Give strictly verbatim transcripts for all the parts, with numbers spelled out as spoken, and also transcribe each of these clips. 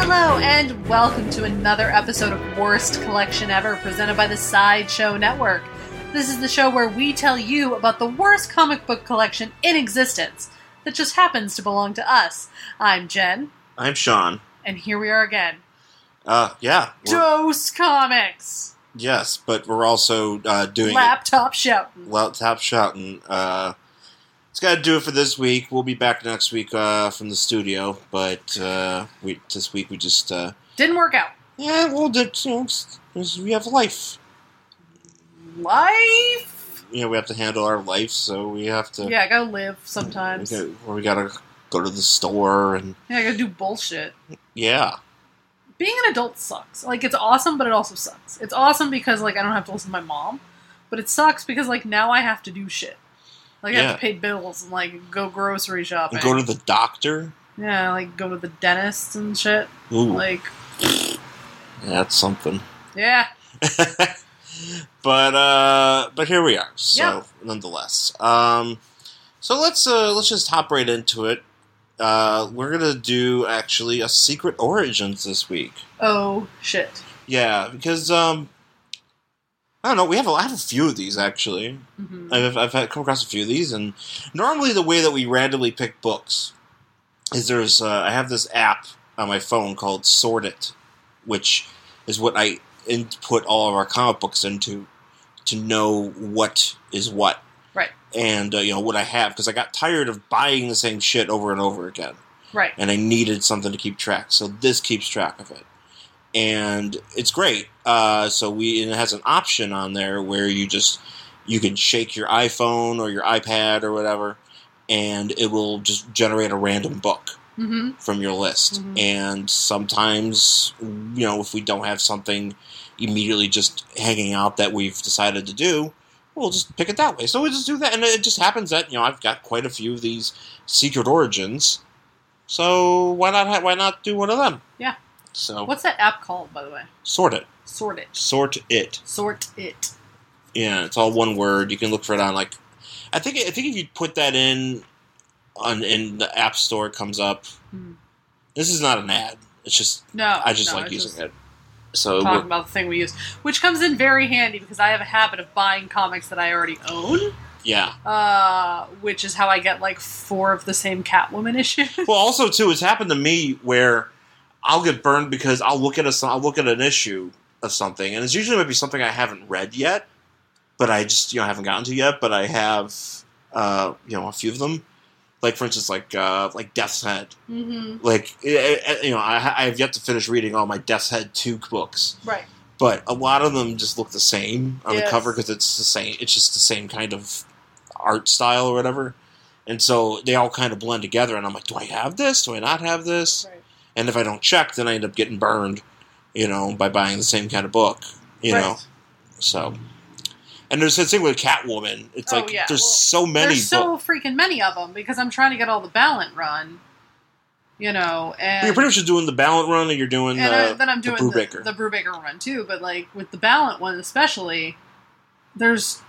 Hello, and welcome to another episode of Worst Collection Ever, presented by the Sideshow Network. This is the show where we tell you about the worst comic book collection in existence that just happens to belong to us. I'm Jen. I'm Sean. And here we are again. Uh, yeah. Dose Comics! Yes, but we're also uh, doing Laptop shouting. Laptop shouting. Uh, it's got to do it for this week. We'll be back next week uh, from the studio, but uh, we this week we just uh, Didn't work out. yeah. Well, it's, you know, it's, it's, we have life. Life? You know, we have to handle our life, so we have to. Yeah, I gotta live sometimes. We got, or we gotta go to the store and Yeah, I gotta do bullshit. yeah. Being an adult sucks. Like, it's awesome, but it also sucks. It's awesome because, like, I don't have to listen to my mom, but it sucks because, like, now I have to do shit. Like, I Yeah. have to pay bills and, like, go grocery shopping. And go to the doctor. Yeah, like, go to the dentist and shit. Ooh, Like, that's something. yeah. But uh, but here we are. So Yep. nonetheless, um, so let's uh, let's just hop right into it. Uh, we're gonna do actually a Secret Origins this week. Oh, shit. Yeah, because um, I don't know. We have a, I have a few of these actually. Mm-hmm. I've I've had, come across a few of these, and normally the way that we randomly pick books is there's uh, I have this app on my phone called Sort It, which is what I input all of our comic books into to know what is what. Right. And, uh, you know, what I have, because I got tired of buying the same shit over and over again. Right. And I needed something to keep track. So this keeps track of it. And it's great. Uh, so we and it has an option on there where you just, you can shake your iPhone or your iPad or whatever, and it will just generate a random book Mm-hmm. from your list. Mhm. And sometimes, you know, if we don't have something immediately just hanging out that we've decided to do, we'll just pick it that way. So we just do that, and it just happens that, you know, I've got quite a few of these Secret Origins, so why not ha- why not do one of them? Yeah. So What's that app called, by the way? Sort It. Sort It. Sort It. Sort It. Yeah, it's all one word. You can look for it on, like, I think I think if you put that in on in the App Store, it comes up. Hmm. This is not an ad. It's just No. I just no, like it's using just it. So talking we'll- about the thing we use. Which comes in very handy because I have a habit of buying comics that I already own. yeah. Uh, which is how I get like four of the same Catwoman issues. Well, also too, it's happened to me where I'll get burned because I'll look at a I'll look at an issue of something, and it's usually might be something I haven't read yet, but I just you know haven't gotten to yet. But I have uh, you know a few of them, like for instance, like uh, like Death's Head. Mm-hmm. Like it, it, you know, I, I have yet to finish reading all my Death's Head two books, Right. but a lot of them just look the same on Yes. the cover because it's the same. It's just the same kind of art style or whatever. And so they all kind of blend together, and I'm like, do I have this? Do I not have this? Right. And if I don't check, then I end up getting burned, you know, by buying the same kind of book, you Right. know. So, and there's this thing with Catwoman. It's Oh, like yeah. there's Well, so many. There's so books. freaking many of them because I'm trying to get all the Ballant run. You know, and You're pretty much just doing the Ballant run, and you're doing and the, I, then I'm the doing the, Brubaker. the Brubaker run too. But like with the Ballant one especially, there's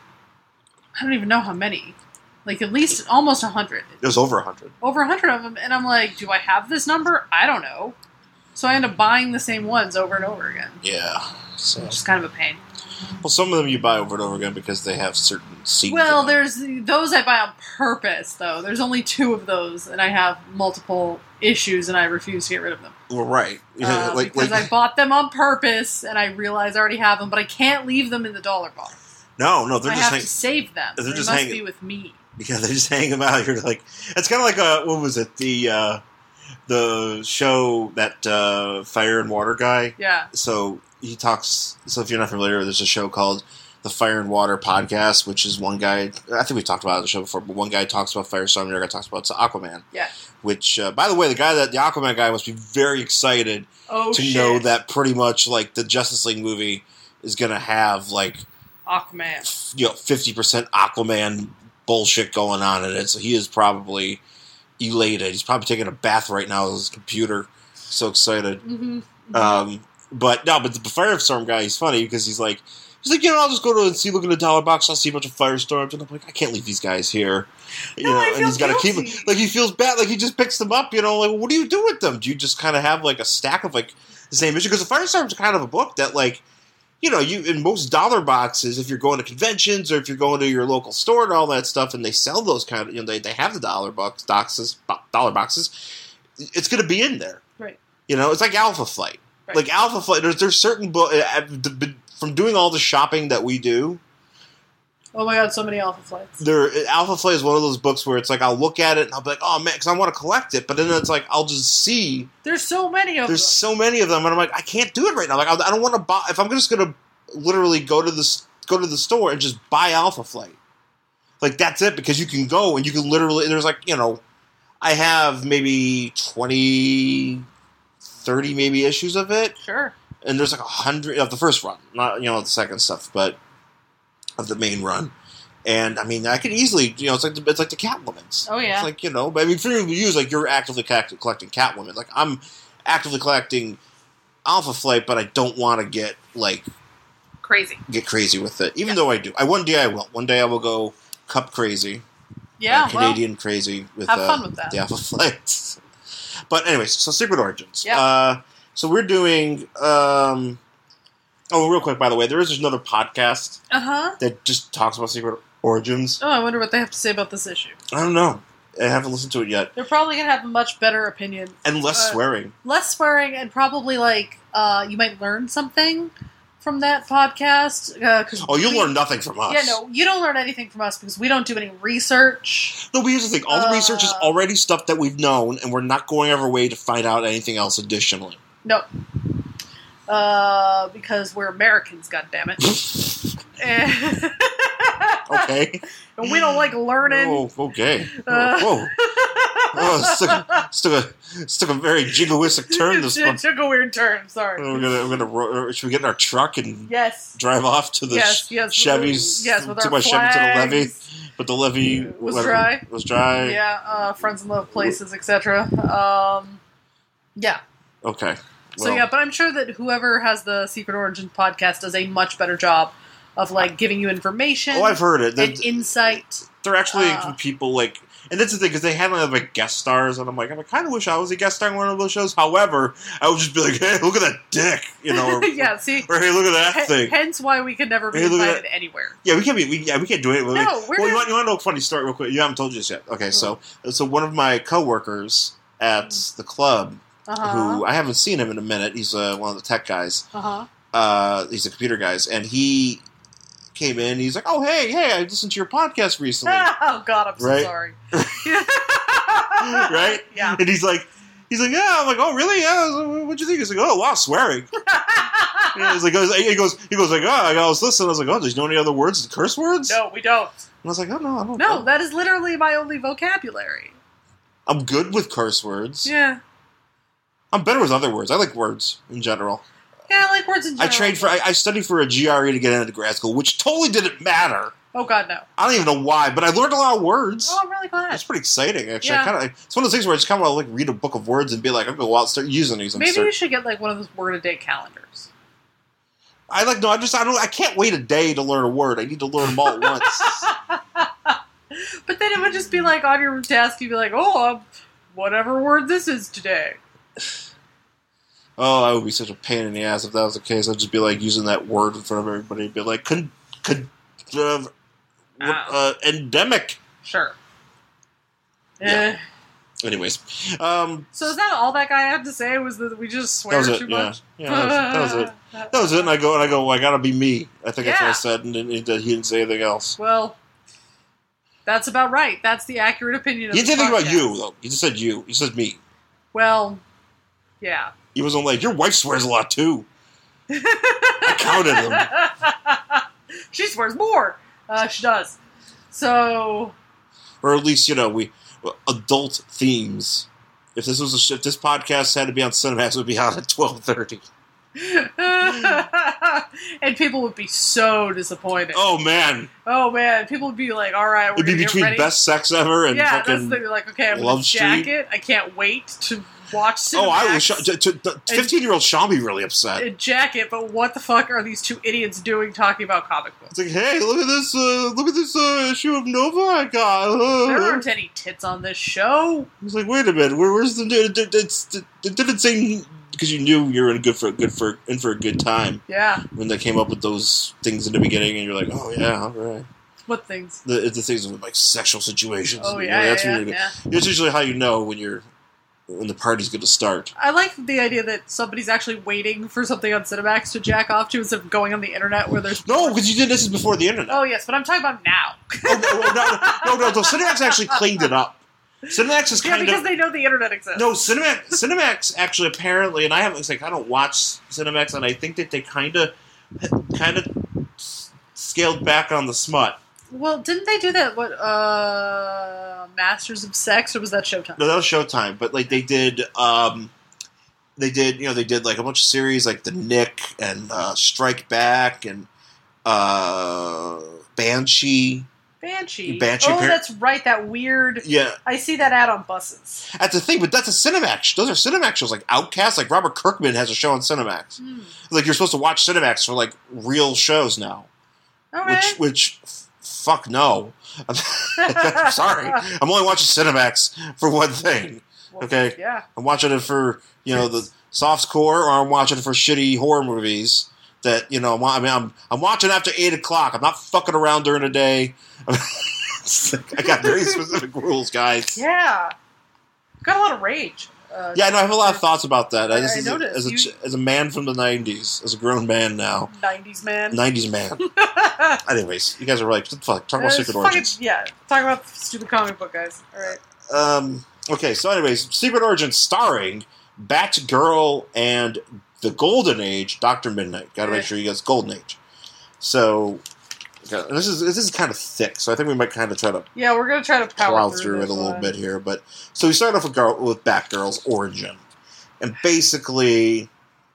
I don't even know how many. Like at least almost a hundred. There's over a hundred. Over a hundred of them, and I'm like, do I have this number? I don't know. So I end up buying the same ones over and over again, Yeah. So, which is kind of a pain. well, some of them you buy over and over again because they have certain scenes. Well, in them. there's those I buy on purpose, though. There's only two of those, and I have multiple issues, and I refuse to get rid of them. Well, right. Uh, like, because like, I bought them on purpose, and I realize I already have them, but I can't leave them in the dollar bar. no, no, they're I just have hang- to save them. they're They just must hanging- be with me. Yeah, they just hang them out. You're like, it's kind of like a what was it the uh, the show that uh, Fire and Water guy. Yeah. So he talks. So if you're not familiar, there's a show called the Fire and Water Podcast, which is one guy. I think we talked about it on the show before, but one guy talks about Firestorm, the other guy talks about Aquaman. Yeah. Which, uh, by the way, the guy that the Aquaman guy must be very excited Oh, to shit. know that pretty much like the Justice League movie is going to have like Aquaman. you know fifty percent Aquaman bullshit going on in it. So he is probably elated. He's probably taking a bath right now with his computer. So excited. Mm-hmm. Um, but no, but the Firestorm guy, he's funny because he's like, He's like, you know, I'll just go to and see, look in the dollar box, I'll see a bunch of Firestorms, and I'm like, I can't leave these guys here. You no, know, I and feel he's got to keep guilty. like he feels bad, like he just picks them up. You know, like what do you do with them? Do you just kind of have like a stack of like the same issue? Because the Firestorms are kind of a book that like. You know, you in most dollar boxes, if you're going to conventions or if you're going to your local store and all that stuff, and they sell those kind of, you know, they, they have the dollar box boxes, dollar boxes, it's going to be in there. Right. You know, it's like Alpha Flight. Right. Like Alpha Flight, there's there's certain book from doing all the shopping that we do. Oh my god, so many Alpha Flights. There, Alpha Flight is one of those books where it's like I'll look at it and I'll be like, oh man, because I want to collect it, but then it's like I'll just see. There's so many of There's them. so many of them, and I'm like, I can't do it right now. Like, I, I don't want to buy. If I'm just going to literally go to the go to the store and just buy Alpha Flight, like that's it, because you can go and you can literally. There's like you know, I have maybe twenty, thirty maybe issues of it, Sure. and there's like a hundred of the first run, not you know the second stuff, but of the main run. And I mean, I could easily, you know, it's like the, it's like the Catwoman's. Oh yeah. It's like you know, but I mean, for you, like you're actively collecting Catwoman. Like I'm actively collecting Alpha Flight, but I don't want to get like crazy. Get crazy with it. Even Yeah. though I do, I one day I will. One day I will go Cup crazy. Yeah, uh, Canadian crazy with have uh, fun with that. the Alpha Flight. But anyways, so Secret Origins. Yeah. Uh, so we're doing. Um, oh, real quick, by the way, there is another podcast Uh huh. that just talks about Secret Origins. Oh, I wonder what they have to say about this issue. I don't know. I haven't listened to it yet. They're probably gonna have a much better opinion, And less Uh, swearing. less swearing, and probably like uh, you might learn something from that podcast. Uh, 'cause Oh, you'll we- learn nothing from us. Yeah, no, you don't learn anything from us because we don't do any research. No, but here's the thing. All the Uh, research is already stuff that we've known, and we're not going our way to find out anything else additionally. No. Uh, because we're Americans, goddammit. and Okay. and we don't like learning. Oh, okay. Uh, Whoa. Oh, it took, a, it, took a, it took a very jingoistic turn this it one. took a weird turn, sorry. We're gonna, we're gonna, ro- should we get in our truck and Yes. drive off to the Yes, sh- yes. Chevys? Yes, with to our my Chevy to the levee, flags. but the levee Was whatever, dry. Was dry. Yeah, uh, friends in love places, et cetera. Um, yeah. Okay. So Well, yeah, but I'm sure that whoever has the Secret Origins podcast does a much better job of like giving you information Oh, I've heard it. They're, and insight. they're actually uh, people like, and that's the thing because they have like guest stars, and I'm like, I kind of wish I was a guest star in one of those shows. However, I would just be like, hey, look at that dick, you know, or, yeah, see, or hey, look at that H- thing. hence why we could never be Hey, look at invited anywhere. Yeah, we can't be. We, yeah, we can't do it. No, like, we're well, you not- want, you want to know a funny story real quick? You haven't told you this yet. Okay, so so one of my coworkers at the club, Uh-huh. who I haven't seen him in a minute. He's uh, one of the tech guys. Uh-huh. Uh, he's the computer guys, and he came in. He's like, "Oh, hey, hey, I listened to your podcast recently." Oh God, I'm so Right? sorry. Right? Yeah. And he's like, he's like, "Yeah." I'm like, "Oh, really? Yeah." What'd you think? He's like, "Oh, wow, swearing." Yeah, he's like, he goes, he goes like, "Oh, I was listening." I was like, "Oh, there's no any other words, curse words?" No, we don't. And I was like, "Oh no, I don't." No, that is literally my only vocabulary. I'm good with curse words. Yeah. I'm better with other words. I like words in general. Yeah, I like words in I general. trained for. I, I studied for a G R E to get into grad school, which totally didn't matter. Oh God, no. I don't even know why, but I learned a lot of words. Oh, I'm really glad. It's pretty exciting, actually. Yeah. I kinda, it's one of those things where I just kind of want to like read a book of words and be like, I'm going to go out and start using these. And Maybe start, you should get like one of those word a day calendars. I like no. I just I don't. I can't wait a day to learn a word. I need to learn them all at once. But then it would just be like on your desk, you'd be like, oh, um, whatever word this is today. Oh, I would be such a pain in the ass if that was the case. I'd just be like using that word in front of everybody. And be like, con, con, uh, what, uh, endemic. Sure. Yeah. Eh. Anyways, um, So is that all that guy had to say? Was that we just swear that was it. too Yeah, much? yeah, that was, that was it. That was it. And I go and I go. Well, I gotta be me. I think that's what I Yeah. said, and, and he didn't say anything else. Well, that's about right. That's the accurate opinion of He the didn't think about podcast. you though. He just said you. He said me. Well, yeah. He wasn't like your wife swears a lot too. I counted them, She swears more. Uh, she does. So, or at least you know we adult themes. If this was a if this podcast had to be on Cinemax, it would be on at twelve thirty. and people would be so disappointed. Oh man, Oh man, people would be like, "All right, we're it'd be gonna get between ready." best sex ever and yeah, that's fucking the, like, okay, I'm Love gonna Street. jack it. I can't wait to watch Cinemax. Oh, I was sh- t- t- t- fifteen-year-old Sean be really upset. In jacket, but what the fuck are these two idiots doing talking about comic books? It's like, hey, look at this, uh, look at this uh, issue of Nova I got. Uh, There aren't any tits on this show. It's like, wait a minute, where, where's the? It, it, it's, it, it didn't say because you knew you were in good for good for in for a good time. Yeah. When they came up with those things in the beginning, and you're like, oh yeah, all right. What things? The the things with like sexual situations. Oh You yeah, know, yeah, that's yeah, when you're- yeah. It's usually how you know when you're when the party's going to start. I like the idea that somebody's actually waiting for something on Cinemax to jack off to instead of going on the internet where there's... No, because you did this is before the internet. Oh, yes, but I'm talking about now. oh, no, no, no, no, no, Cinemax actually cleaned it up. Cinemax is Yeah, kind because of... they know the internet exists. No, Cinemax, Cinemax actually apparently, and I haven't, it's like, I don't watch Cinemax, and I think that they kind of, kind of scaled back on the smut. Well, didn't they do that, what, uh... Masters of Sex, or was that Showtime? No, that was Showtime, but like they did, um, they did, you know, they did like a bunch of series like The Nick and uh, Strike Back and uh, Banshee. Banshee. Banshee oh, par- that's right, that weird... Yeah, I see that ad on buses. that's the thing, but that's a Cinemax. Those are Cinemax shows, like Outcast. Like Robert Kirkman has a show on Cinemax. Hmm. Like you're supposed to watch Cinemax for like real shows now. Okay. Which, which, f- fuck no. I'm sorry. I'm only watching Cinemax for one thing. Well, Okay. Yeah. I'm watching it for, you know, the soft core, or I'm watching it for shitty horror movies that, you know, I'm, I mean, I'm, I'm watching after eight o'clock. I'm not fucking around during the day. I got very specific rules, guys. Yeah. Got a lot of rage. Uh, Yeah, no, I have a lot of thoughts about that. I- This I is noticed. A, as, a, You- ch- as a man from the nineties, as a grown man now, nineties man. nineties man. Anyways, you guys are like, fuck, talk about Uh, Secret fucking- Origins. Yeah, talk about the stupid comic book guys. Alright. Um, okay, so anyways, Secret Origins starring Batgirl and the Golden Age, Doctor Midnight. Gotta make Yeah. sure you guys Golden Age. So, okay, this is this is kind of thick, so I think we might kind of try to Yeah, we're gonna try to power plow through, through it this a little one. bit here. But so we start off with, girl, with Batgirl's origin, and basically,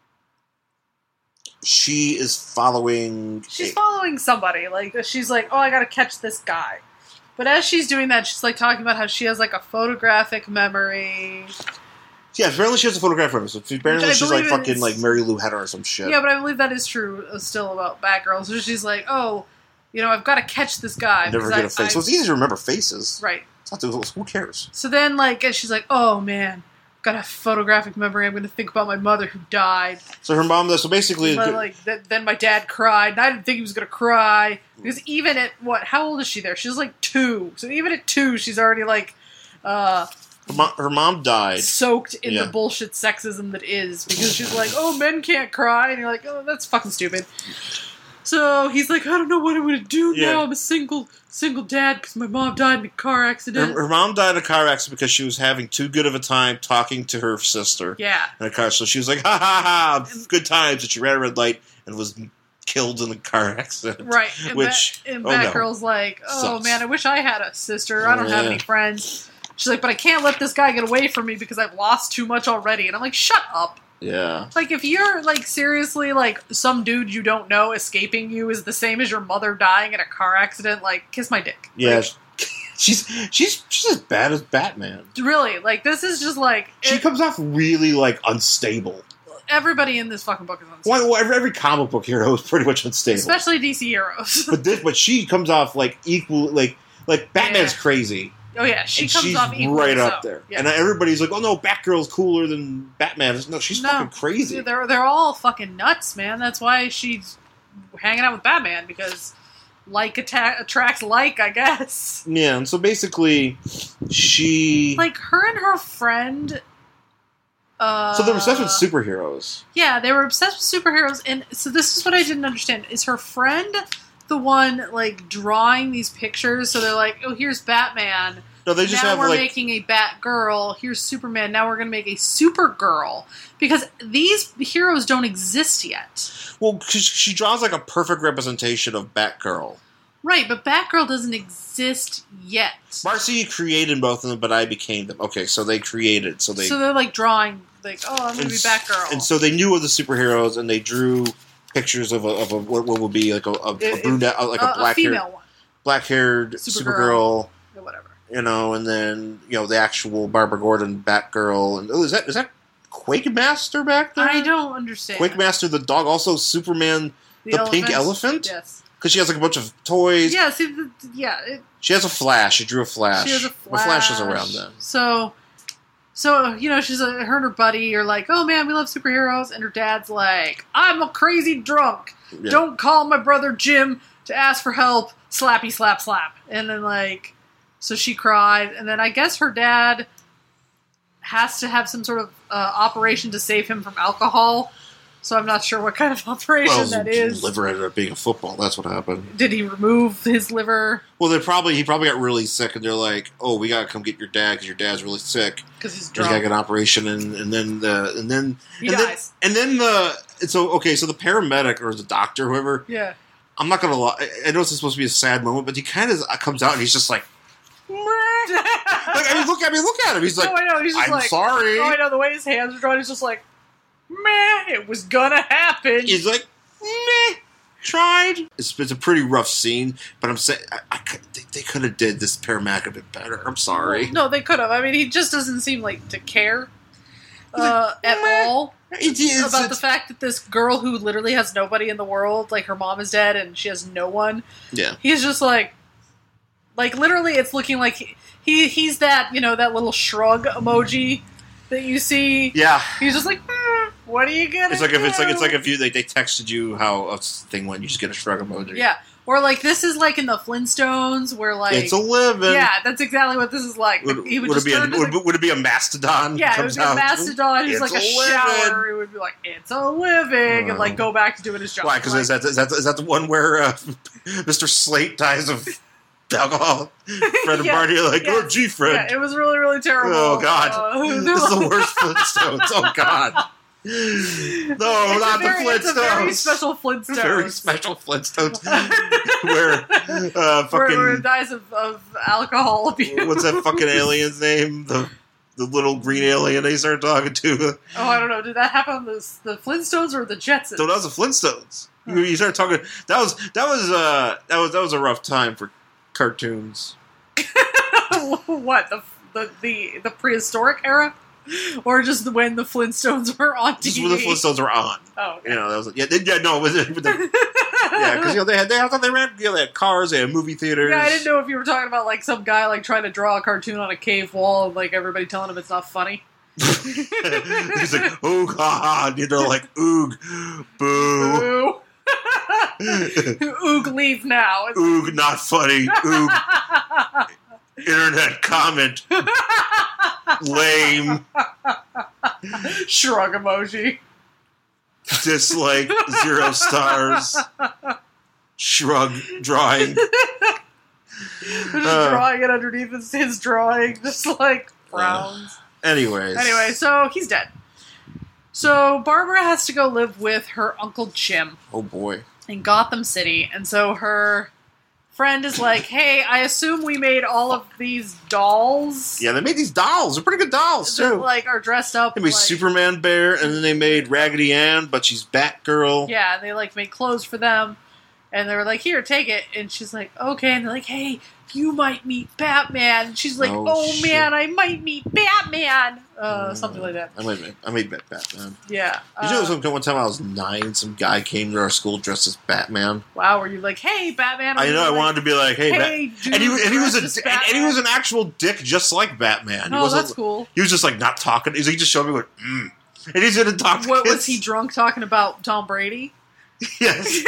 she is following. She's a- following somebody. Like, she's like, oh, I gotta catch this guy. But as she's doing that, she's like talking about how she has like a photographic memory. yeah, apparently she has a photograph of her. So apparently Which I she's like believe fucking is- like Mary Lou Henner or some shit. Yeah, but I believe that is true uh, still about Batgirl. So she's like, oh, you know, I've got to catch this guy. Never because get I- a face. I- So it's easy to remember faces. Right. It's not the- who cares? So then, like, she's like, oh man, got a photographic memory. I'm going to think about my mother who died. So her mom, so basically, But, like, th- then my dad cried, and I didn't think he was going to cry. Because even at, what, how old is she there? She's like two. So even at two, she's already, like, uh, her mom, her mom died. soaked in Yeah. the bullshit sexism that is. Because she's like, oh, men can't cry. And you're like, oh, that's fucking stupid. So he's like, I don't know what I'm going to do Yeah. now. I'm a single single dad because my mom died in a car Her, accident. her mom died in a car accident because she was having too good of a time talking to her sister Yeah. in a car. So she was like, ha ha ha, good times. And she ran a red light and was killed in a car accident. Right. And, Which, Bat- and oh, no. Batgirl's like, oh Sucks. man, I wish I had a sister. I don't have Yeah. any friends. She's like, but I can't let this guy get away from me because I've lost too much already. And I'm like, shut up. Yeah. Like, if you're, like, seriously, like, some dude you don't know escaping you is the same as your mother dying in a car accident, like, kiss my dick. Yeah. Like, she's she's she's as bad as Batman. really, like, this is just, like, She it- comes off really like unstable. everybody in this fucking book is unstable. Well, well, every, every comic book hero is pretty much unstable. Especially D C heroes. But this, but she comes off like equal, like like Batman's Yeah. crazy. oh, yeah, she and comes she's off equally right so. up there. Yeah. And everybody's like, "Oh no, Batgirl's cooler than Batman." No, she's No. fucking crazy. Dude, they're, they're all fucking nuts, man. That's why she's hanging out with Batman, because like atta- attracts like, I guess. Yeah, and so basically, she. Like, her and her friend... Uh, so they're obsessed with superheroes. Yeah, they were obsessed with superheroes, and so this is what I didn't understand. Is her friend the one, like, drawing these pictures? So they're like, oh, here's Batman. No, they just now have we're like. making a Batgirl. Here's Superman. Now we're going to make a Supergirl. Because these heroes don't exist yet. Well, 'cause she draws like a perfect representation of Batgirl. Right, but Batgirl doesn't exist yet. Marcy created both of them, but I became them. Okay, so they created, so they. so they're like drawing, like, oh, I'm going to be Batgirl. And so they knew of the superheroes, and they drew pictures of a, of a what, what would be like a, a, a It- brunette, like a a black haired, female one, black haired Supergirl. Supergirl. or whatever. you know, and then you know the actual Barbara Gordon Batgirl, and oh, is that is that Quake Master back there? I don't understand. Quake Master the dog, also Superman the, the pink elephant. Yes, because she has like a bunch of toys. Yeah, see, the, yeah. It, she has a Flash. She drew a Flash. She has a Flash. The Flash is around then. So, so you know, she's a, her and her buddy are like, "Oh man, we love superheroes," and her dad's like, "I'm a crazy drunk. Yeah. Don't call my brother Jim to ask for help." Slappy, slap, slap, and then like. So she cried, and then I guess her dad has to have some sort of uh, operation to save him from alcohol. So I'm not sure what kind of operation well, that is. Liver ended up being a football. That's what happened. Did he remove his liver? Well, they probably he probably got really sick, and they're like, "Oh, we gotta come get your dad because your dad's really sick because he's drunk. He's gotta get an operation." And, and then the and then he and dies. Then, and then the so okay, so the paramedic or the doctor, whoever. Yeah. I'm not gonna lie. I know it's supposed to be a sad moment, but he kind of comes out and he's just like. like, I mean, look at me, look at him. He's like, no, I know. He's just I'm like, sorry. Oh, I know. The way his hands are drawn, he's just like, meh, it was gonna happen. He's like, meh, tried. It's, it's a pretty rough scene, but I'm saying I, I could, they, they could have did this paramedic a bit better. I'm sorry. No, they could have. I mean, he just doesn't seem like to care uh, like, at meh. all it is, about it's, the fact that this girl who literally has nobody in the world, like her mom is dead and she has no one. Yeah, he's just like, like literally, it's looking like. He, He he's that you know that little shrug emoji that you see. Yeah, he's just like, mm, what are you gonna? It's like do? if it's like it's like if you they, they texted you how a thing went, you just get a shrug emoji. Yeah, or like this is like in the Flintstones where like it's a living. Yeah, that's exactly what this is like. Would, he would, would just it be a, turn would, the, would it be a mastodon? Yeah, it would be a mastodon. He's like a, a shower. He would be like, "It's a living," uh, and like go back to doing his job. Why? Because like, is that is that is that the one where uh, Mister Slate dies of alcohol? Fred and yeah, Barney are like, yeah, "Oh, gee, Fred." Yeah, it was really, really terrible. Oh God, uh, this is the worst Flintstones. Oh God. No, it's not very, the Flintstones. It's a very special Flintstones. Very special Flintstones. where uh, fucking where, where it dies of, of alcohol abuse. What's that fucking alien's name? The the little green alien they started talking to. Oh, I don't know. Did that happen on the the Flintstones or the Jetsons? So that was the Flintstones. You, you started talking. That was that was uh that was that was a rough time for cartoons. What the the the the prehistoric era? Or just when the Flintstones were on T V? Just when the Flintstones were on. Oh, okay. You know, that was yeah, they, yeah no, with the, with the yeah, because you know they had they I thought they ran you know, they had cars, they had movie theaters. Yeah, I didn't know if you were talking about like some guy like trying to draw a cartoon on a cave wall and like everybody telling him it's not funny. He's like, oh God, you know, like oog, boo, oog, leave now. It's oog, not funny. Oog, internet comment. Lame. Shrug emoji. Dislike, zero stars. Shrug drawing. Just uh, drawing it underneath his, his drawing, just like frowns. Uh, anyways. Anyway, so he's dead. So Barbara has to go live with her Uncle Jim. Oh boy. In Gotham City. And so her friend is like, hey, I assume we made all of these dolls. Yeah, they made these dolls. They're pretty good dolls, too. That, like, are dressed up. They made like, Superman Bear, and then they made Raggedy Ann, but she's Batgirl. Yeah, and they, like, made clothes for them. And they were like, here, take it. And she's like, okay. And they're like, hey, you might meet Batman. And she's like, oh, oh man, I might meet Batman. Uh, mm, something like that. I might meet, I might meet Batman. Yeah. Did you know uh, one time I was nine, some guy came to our school dressed as Batman? Wow, were you like, hey, Batman? I know, I like, wanted to be like, hey, hey Bat- dude, and, he, and, he was a, and, and he was an Batman. actual dick just like Batman. Oh, that's cool. He was just like not talking. He just showed me what, mm. And he's going to talk to What, kids. was he drunk talking about Tom Brady? Yes.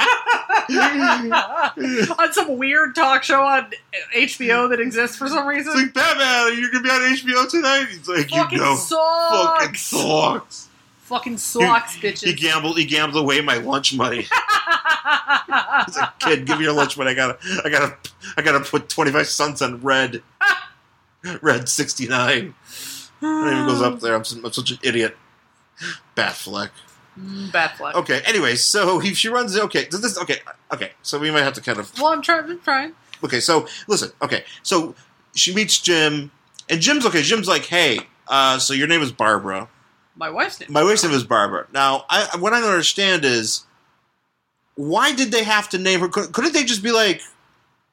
On some weird talk show on H B O that exists for some reason. It's like, Batman, you're going to be on H B O tonight? He's like, fucking you know. Sucks. Fucking sucks. Fucking sucks, bitches. He gambled, he gambled away my lunch money. He's like, kid, give me your lunch money. I gotta, I gotta, I gotta put twenty-five cents on red. Red sixty-nine. And even goes up there. I'm, I'm such an idiot. Batfleck. Mm, Batfleck. Okay. Anyway, so he, she runs. Okay. So this. Okay. Okay. So we might have to kind of. Well, I'm trying. I'm trying. Okay. So listen. Okay. So she meets Jim, and Jim's okay. Jim's like, hey. Uh, so your name is Barbara. My wife's name. My wife's name is Barbara. Now, I, what I don't understand is why did they have to name her? Couldn't they just be like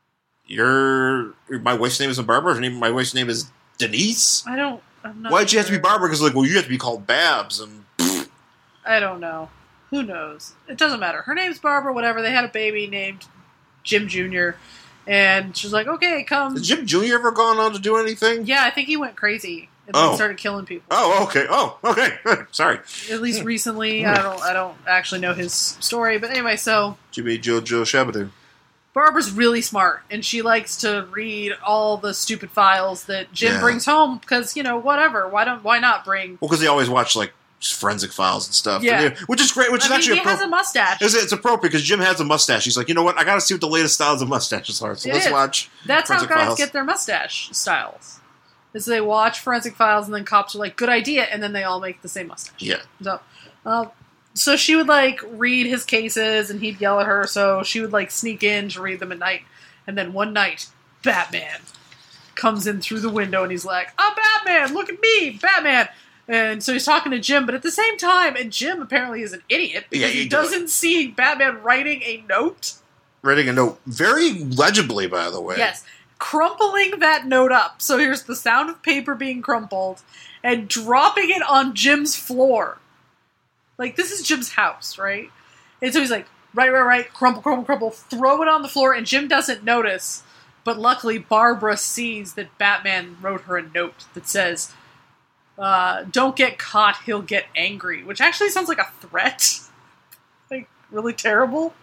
Your my wife's name isn't Barbara. Her name, my wife's name is Denise. I don't. I'm not Why'd you have to sure. be Barbara? Because like, well, you have to be called Babs, and pfft. I don't know. Who knows? It doesn't matter. Her name's Barbara. Whatever. They had a baby named Jim Junior And she's like, "Okay, come." Has Jim Junior ever gone on to do anything? Yeah, I think he went crazy and Oh. then started killing people. Oh, okay. Oh, okay. Sorry, At least recently. I don't. I don't actually know his story, but anyway, so. Jimmy Jojo Shabadoo. Barbara's really smart, and she likes to read all the stupid files that Jim Yeah. brings home because, you know, whatever. Why don't? Why not bring? Well, because they always watch like forensic files and stuff. Yeah. And, which is great. Which I is mean, actually he has a appro- mustache. it's, it's appropriate because Jim has a mustache. He's like, you know what? I got to see what the latest styles of mustaches are. So It let's is. watch. That's how Forensic guys Files. get their mustache styles. Is they watch forensic files, and then cops are like, "Good idea," and then they all make the same mustache. Yeah. So, uh, so she would like read his cases, and he'd yell at her. So she would like sneak in to read them at night. And then one night, Batman comes in through the window, and he's like, "I'm Batman! Look at me, Batman!" And so he's talking to Jim, but at the same time, and Jim apparently is an idiot because Yeah, he he does. doesn't see Batman writing a note. Writing a note very legibly, by the way. Yes. Crumpling that note up. So here's the sound of paper being crumpled and dropping it on Jim's floor. Like, this is Jim's house, right? And so he's like, right, right, right, crumple, crumple, crumple, throw it on the floor, and Jim doesn't notice. But luckily, Barbara sees that Batman wrote her a note that says, uh, don't get caught, he'll get angry. Which actually sounds like a threat. Like, really terrible.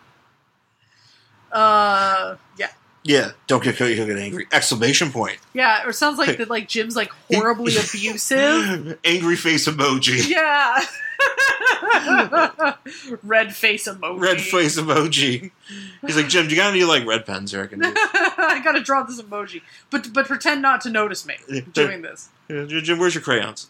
Uh, yeah. Yeah. Don't get you'll get angry. Exclamation point. Yeah, or sounds like that. Like Jim's like horribly abusive. Angry face emoji. Yeah. Red face emoji. Red face emoji. He's like, Jim, do you got any like red pens here? I can use? I gotta draw this emoji, but but pretend not to notice me doing this. Yeah, Jim, where's your crayons?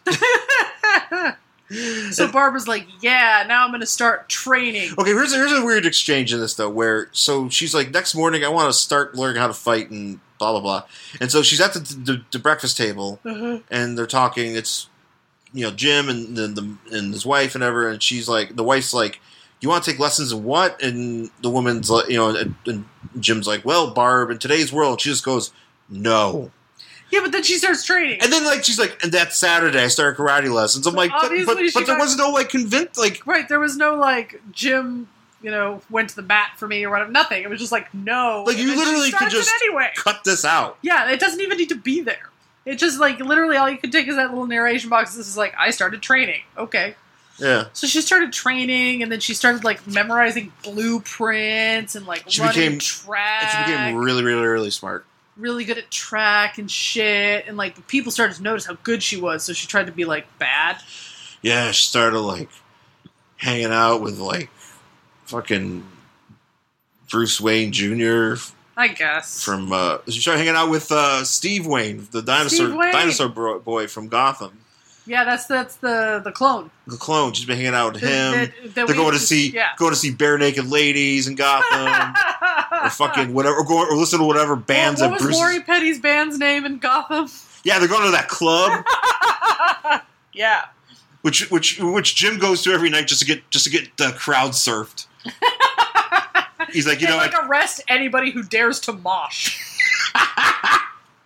So Barbara's like, yeah, now I'm gonna start training. Okay, here's a, here's a weird exchange in this though, where so she's like, next morning I want to start learning how to fight and blah blah blah, and so she's at the the, the breakfast table Uh-huh. and they're talking. It's you know Jim and the, the and his wife and ever, and she's like, the wife's like, you want to take lessons in what? And the woman's like, you know, and, and Jim's like, well, Barb, in today's world, she just goes, no. Yeah, but then she starts training. And then, like, she's like, and that Saturday I started karate lessons. I'm like, but, Obviously but, she but there got- was no, like, convinced, like, Right, there was no like Jim, you know, went to the mat for me or whatever. Nothing. It was just like no. Like, And you then she literally could starts it just anyway. cut this out. Yeah, it doesn't even need to be there. It just like literally all you could take is that little narration box. This is like I started training. Okay. Yeah. So she started training, and then she started like memorizing blueprints and like She running became- track. And she became really, really, really smart. really good at track and shit, and like people started to notice how good she was. So she tried to be like bad. Yeah, she started, like, hanging out with, like, fucking Bruce Wayne Junior I guess. from, uh, she started hanging out with uh, Steve Wayne, the dinosaur Steve Wayne. dinosaur bro- boy from Gotham. Yeah, that's that's the the clone. The clone. She's been hanging out with That- him. that- that They're we- going to see yeah. going to see bare naked ladies in Gotham. or fucking whatever, or, go, or listen to whatever bands What, that what was Bruce. Lori Petty's band's name in Gotham? Yeah, they're going to that club, Yeah. which which which Jim goes to every night just to get just to get the crowd surfed. He's like, you And, know, like I, arrest anybody who dares to mosh. I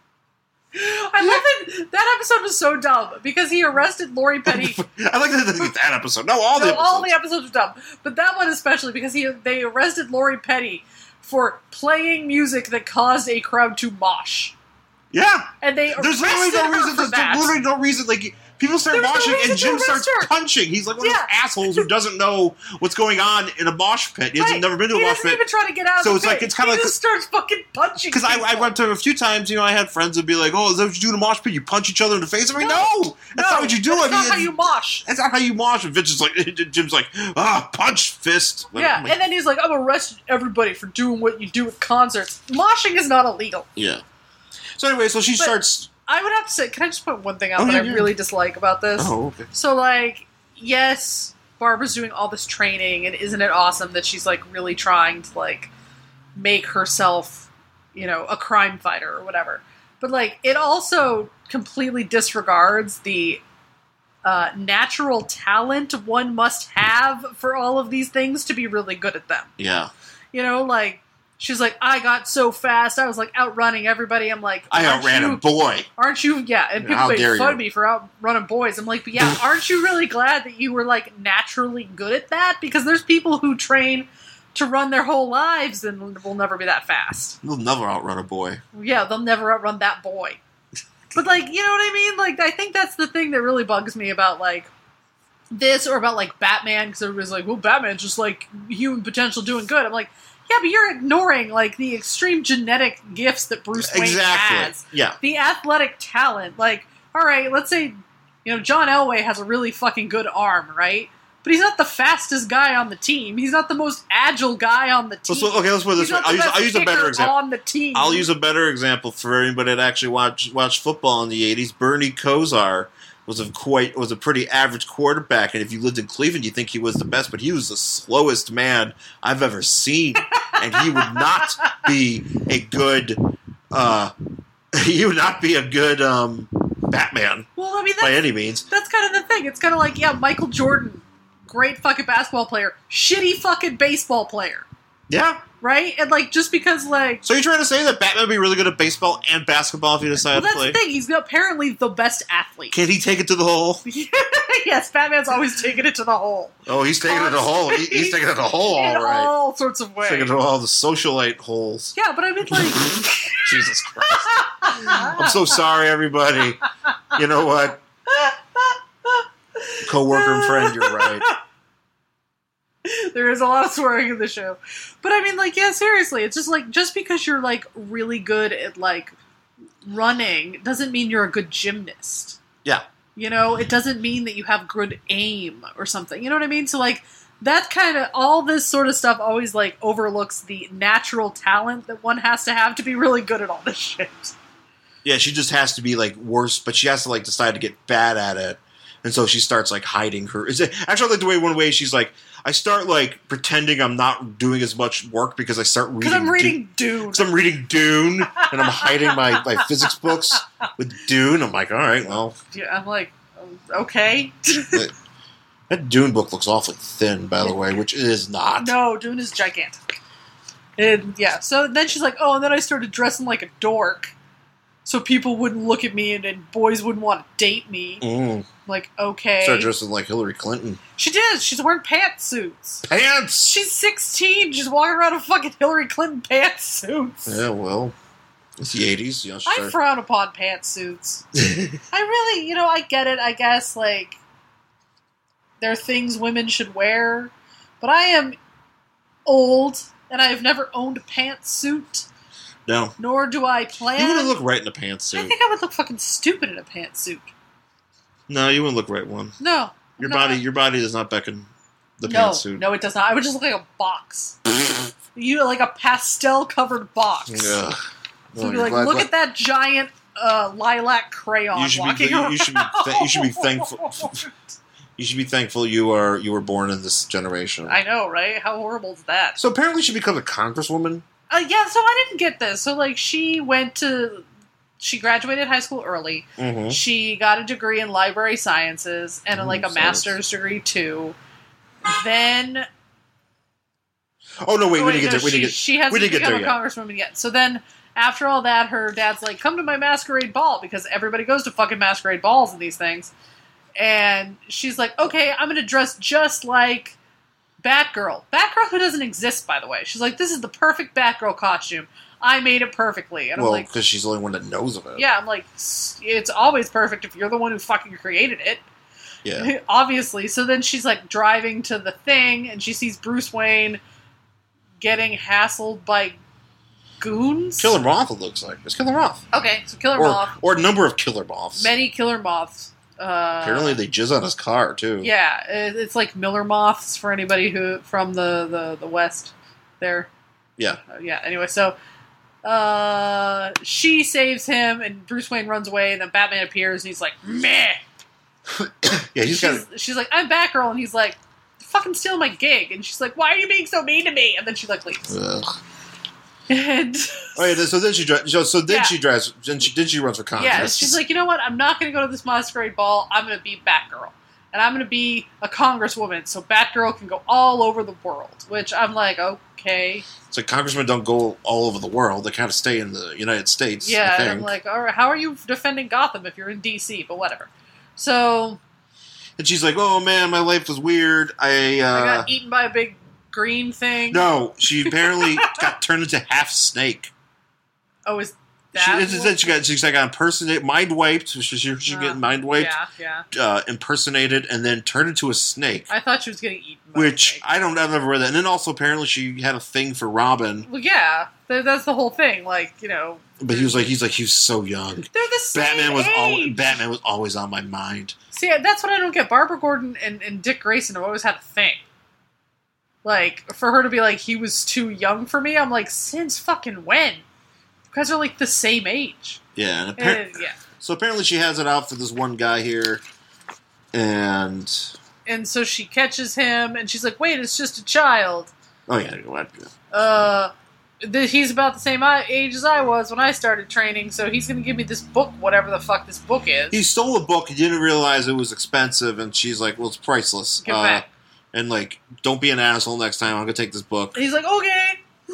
love that that episode was so dumb because he arrested Lori Petty. I like that, that episode. No, all the No, episodes. all the episodes were dumb, but that one especially because he they arrested Lori Petty for playing music that caused a crowd to mosh, yeah, and they there's literally arrested no her reason. for There's that. literally no reason. Like people start There's no moshing, reason and to Jim arrest starts her. punching. He's like one Yeah. of those assholes who doesn't know what's going on in a mosh pit. He has Right. never been to a he mosh doesn't pit. even try to get out. So of the it's like- pit. it's kinda he like- just starts fucking punching. Because I, I people. went to a few times, you know, I had friends that'd be like, "Oh, is that what you do in a mosh pit? You punch each other in the face?" I'm like, No. "No, that's No, not what you do." That's I mean, not how it's- you mosh. That's not how you mosh. And Vince is like, Jim's like, ah, punch, fist. Like, Yeah, I'm like, and then he's like, "I'm arresting everybody for doing what you do at concerts." Moshing is not illegal. yeah. So anyway, so she But- starts. I would have to say, can I just point one thing out Oh, that yeah, I yeah. really dislike about this? Oh, okay. So, like, yes, Barbara's doing all this training, and isn't it awesome that she's, like, really trying to, like, make herself, you know, a crime fighter or whatever. But, like, it also completely disregards the uh, natural talent one must have for all of these things to be really good at them. Yeah. You know, like, She's like, I got so fast. I was like outrunning everybody. I'm like, I outran you, a boy. Aren't you? Yeah, and people How made dare fun you. of me for outrunning boys. I'm like, but yeah, aren't you really glad that you were like naturally good at that? Because there's people who train to run their whole lives and will never be that fast. You'll never outrun a boy. Yeah, they'll never outrun that boy. But like, you know what I mean? Like, I think that's the thing that really bugs me about like this or about like Batman, because everybody's like, well, Batman's just like human potential doing good. I'm like, yeah, but you're ignoring like the extreme genetic gifts that Bruce Wayne Exactly. has. Yeah. The athletic talent. Like, all right, let's say, you know, John Elway has a really fucking good arm, right? But he's not the fastest guy on the team. He's not the most agile guy on the team. Let's, okay, let's put it this He's way. not the I'll use, best I'll use a better kicker example. on the team. I'll use a better example for anybody that actually watched watched football in the eighties. Bernie Kosar was a quite was a pretty average quarterback, and if you lived in Cleveland, you think he was the best, but he was the slowest man I've ever seen, and he would not be a good. Uh, he would not be a good um, Batman Well, I mean, by that's, any means. that's kind of the thing. It's kind of like, yeah, Michael Jordan, great fucking basketball player, shitty fucking baseball player, Yeah. right? And like, just because like, So you're trying to say that Batman would be really good at baseball and basketball if he well, decided that's to play? the thing. He's apparently the best athlete. Can he take it to the hole? Yes, Batman's always taking it to the hole. Oh, he's taking it to the hole. He, he's taking it to the hole, In all right. all sorts of ways. Taking it to all the socialite holes. Yeah, but I mean, like, Jesus Christ. I'm so sorry, everybody. You know what? Co-worker and friend, you're right. there is a lot of swearing in the show. But I mean, like, yeah, seriously, it's just like, just because you're like really good at like running doesn't mean you're a good gymnast. Yeah. You know, it doesn't mean that you have good aim or something. You know what I mean? So like, that kind of, all this sort of stuff always like overlooks the natural talent that one has to have to be really good at all this shit. Yeah, she just has to be like worse, but she has to like decide to get bad at it. And so she starts like hiding her. Is it, actually, I like the way one way she's like, I start like pretending I'm not doing as much work because I start reading. Because I'm reading Dune. Because I'm reading Dune, and I'm hiding my, my physics books with Dune. I'm like, all right, well, Yeah, I'm like, okay. that Dune book looks awfully thin, by the way, which it is not. No, Dune is gigantic. And yeah, so then she's like, oh, and then I started dressing like a dork. So people wouldn't look at me and, and boys wouldn't want to date me. Mm. Like, okay. Start dressing like Hillary Clinton. She did. She's wearing pantsuits. Pants! She's sixteen, just walking around in fucking Hillary Clinton pantsuits. Yeah, well, it's the eighties. You know, she I started- frown upon pantsuits. I really, you know, I get it. I guess, like, there are things women should wear. But I am old, and I have never owned a pantsuit. No. Nor do I plan. You wouldn't look right in a I pantsuit. think I would look fucking stupid in a pantsuit. No, you wouldn't look right in one. No. Your no, body, I- your body does not beckon the no, pantsuit. No, it does not. I would just look like a box. You like a pastel-covered box. Ugh. So Oh, be you're like, glad- look glad- at that giant uh, lilac crayon You should walking be. around. You should be. Th- you should be thankful. You should be thankful you are you were born in this generation. I know, right? How horrible is that? So apparently, she becomes a congresswoman. Uh, yeah, so I didn't get this. So, like, she went to... She graduated high school early. Mm-hmm. She got a degree in library sciences and, Mm, like, a science. master's degree, too. Then... Oh no! Wait, oh, we wait, didn't get no, there. We she, didn't get. she hasn't we didn't get become there a yet. congresswoman yet. So then, after all that, her dad's like, come to my masquerade ball, because everybody goes to fucking masquerade balls and these things. And she's like, okay, I'm going to dress just like Batgirl. Batgirl who doesn't exist, by the way. She's like, this is the perfect Batgirl costume. I made it perfectly. And Well, I'm like, because she's the only one that knows of it. yeah, I'm like, it's always perfect if you're the one who fucking created it. Yeah. Obviously. So then she's like driving to the thing, and she sees Bruce Wayne getting hassled by goons. Killer Moth. It looks like it's Killer Moth. Okay, so Killer Or Moth. or a number of Killer Moths. Many Killer Moths. Uh, Apparently, they jizz on his car too. Yeah, it- it's like Miller Moths for anybody who from the, the, the West there. Yeah. Uh, yeah, anyway, so uh, she saves him, and Bruce Wayne runs away, and then Batman appears, and he's like, meh. Yeah. He's she's, got. she's like, I'm Batgirl, and he's like, fucking steal my gig. And she's like, why are you being so mean to me? And then she like leaves. Ugh. And Oh yeah. So then she. dri- So, so then Yeah. she drives. Then she. Then she runs for Congress. yeah, she's like, you know what? I'm not going to go to this masquerade ball. I'm going to be Batgirl. and I'm going to be a congresswoman, so Batgirl can go all over the world. Which I'm like, okay. So congressmen don't go all over the world. They kind of stay in the United States. Yeah, I think. and I'm like, all right, how are you defending Gotham if you're in D C? But whatever. So... And she's like, oh man, my life was weird. I, uh... I got eaten by a big green thing. No, she apparently got turned into half snake. Oh, is She, that... it's, it's, she got, she's like, impersonated, mind wiped. She, she, she Uh, getting mind wiped. Yeah, yeah. Uh, impersonated, and then turned into a snake. I thought she was getting eaten by a Which, snake. I don't, I've never read that. And then also, apparently, she had a thing for Robin. Well, yeah. Th- That's the whole thing. Like, you know... But he was like, he's like, he was so young. They're the same Batman was age. always, Batman was always on my mind. See, that's what I don't get. Barbara Gordon and, and Dick Grayson have always had a thing. Like, for her to be like, he was too young for me, I'm like, since fucking when? You guys are like the same age. Yeah, and appar- And, yeah. so apparently she has it out for this one guy here, and And so she catches him, and she's like, wait, it's just a child. oh yeah, what? Uh, th- he's about the same I- age as I was when I started training, so he's gonna give me this book, whatever the fuck this book is. He stole a book. He didn't realize it was expensive, and she's like, "Well, it's priceless." Give uh, back. And like, don't be an asshole next time. I'm gonna take this book, And he's like, okay.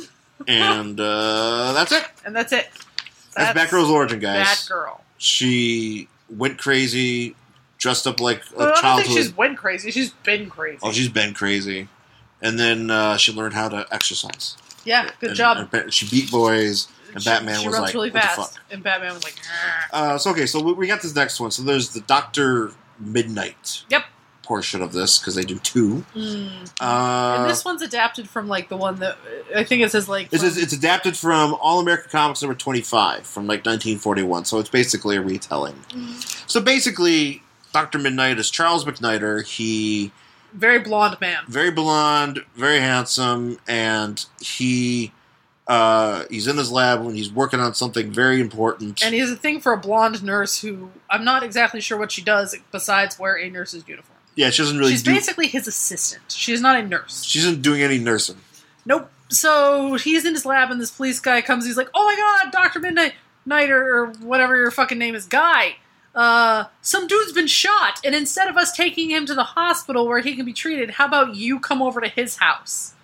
and uh, that's it. And that's it. That's, Batgirl's origin, guys. Batgirl. She went crazy, dressed up like a Well, I don't childhood. think she's went crazy. She's been crazy. Oh, she's been crazy, and then uh, she learned how to exercise. yeah, good And- job. and she beat boys, and She- Batman she was runs like, really "What fast. the fuck?" And Batman was like, "Grr." Uh, so okay, so we, we got this next one. So there's the Doctor Midnight Yep. portion of this because they do two. Mm. Uh, And this one's adapted from like the one that I think it says like. It's, from- it's adapted from All American Comics number twenty-five from like nineteen forty-one, so it's basically a retelling. Mm. So basically, Doctor Midnight is Charles McNider. He very blonde man. very blonde, very handsome, and he uh, he's in his lab when he's working on something very important. And he has a thing for a blonde nurse who I'm not exactly sure what she does besides wear a nurse's uniform. yeah, she doesn't really. She's do, basically his assistant. She's not a nurse. She isn't doing any nursing. Nope. So he's in his lab, and this police guy comes. He's like, "Oh my god, Doctor Midnight, Night or, or whatever your fucking name is, guy. Uh, some dude's been shot, and instead of us taking him to the hospital where he can be treated, how about you come over to his house?"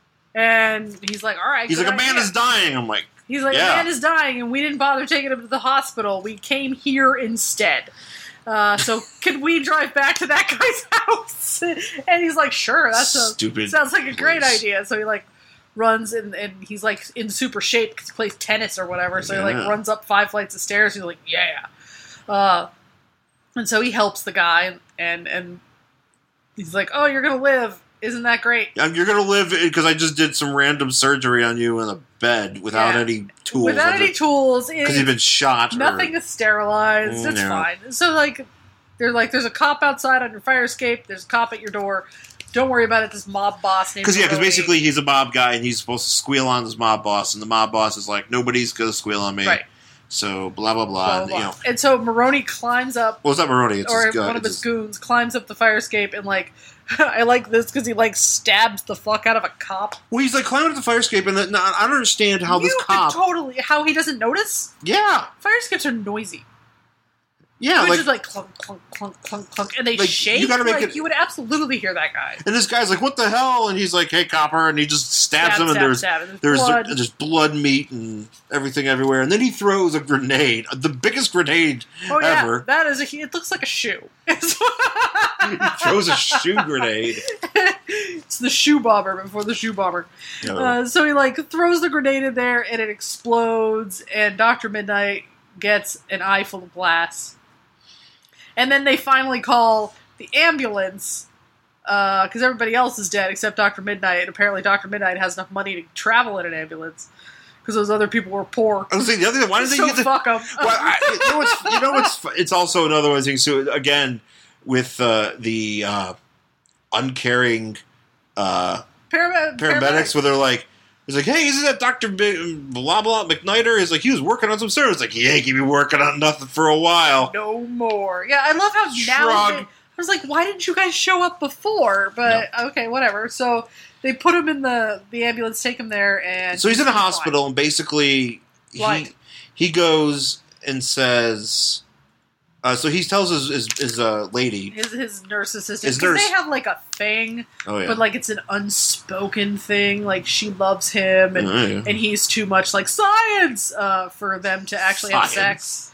And he's like, "All right." He's good like, a man idea." is dying. I'm like, He's like, yeah. "A man is dying, and we didn't bother taking him to the hospital. We came here instead. Uh, so could we drive back to that guy's house?" And he's like, "Sure, that's a, Stupid sounds like a great place. idea." So he like runs and, and he's like in super shape because he plays tennis or whatever. So he Yeah. like runs up five flights of stairs. He's like, "Yeah," uh, and so he helps the guy and and he's like, "Oh, you're gonna live. Isn't that great?" Um, you're gonna live because I just did some random surgery on you in a bed without Yeah. any tools. Without any tools, because you've been shot. or- nothing is sterilized. Mm, It's yeah. fine. So like, they're like, there's a cop outside on your fire escape. There's a cop at your door. Don't worry about it. This mob boss named Because yeah, because Maroni. basically he's a mob guy and he's supposed to squeal on his mob boss, and the mob boss is like, nobody's gonna squeal on me. Right. So blah blah blah. Blah, blah, and, blah. you know, And so Maroni climbs up, well, it's not Maroni. It's or his gun. one of It's his his- goons climbs up the fire escape and like, I like this because he like stabs the fuck out of a cop. well, he's like climbing up the fire escape, and then, no, I don't understand how you this could cop. totally how he doesn't notice. yeah, Fire escapes are noisy. yeah, Which like, is like clunk, clunk, clunk, clunk, clunk, and they Like, shake. you gotta make like, it- you would absolutely hear that guy. and this guy's like, what the hell? And he's like, hey, copper, and he just stabs Stab, him, and stab, there's stab, and there's There's blood. there's blood, meat, and everything everywhere, and then he throws a grenade, the biggest grenade Oh yeah, ever. that is a. It looks like a shoe. He throws a shoe grenade. It's the shoe bomber before the shoe bomber. No. Uh, so he like throws the grenade in there, and it explodes. And Doctor Midnight gets an eye full of glass. And then they finally call the ambulance because uh, everybody else is dead except Doctor Midnight. And apparently, Doctor Midnight has enough money to travel in an ambulance because those other people were poor. I was saying the other thing. Why did they So get the? fuck them. Well, I, you know what's you know what's fu- it's also another one of these things. So again, with uh, the uh, uncaring uh, Param- paramedics, where they're like, he's like, hey, isn't that Doctor B- blah blah McNider? He's like, he was working on some service. Like, he ain't gonna be working on nothing for a while. No more. Yeah, I love how now. Shrug. They, I was like, why didn't you guys show up before? But okay, whatever. So they put him in the the ambulance, take him there, and So he's in a fine. hospital, and basically he Blind. he goes and says, Uh, so he tells his his, his uh, lady, his his nurse assistant, His because nurse- they have like a thing, oh yeah, but like it's an unspoken thing. Like she loves him, and Oh, yeah. and he's too much like science uh, for them to actually have sex.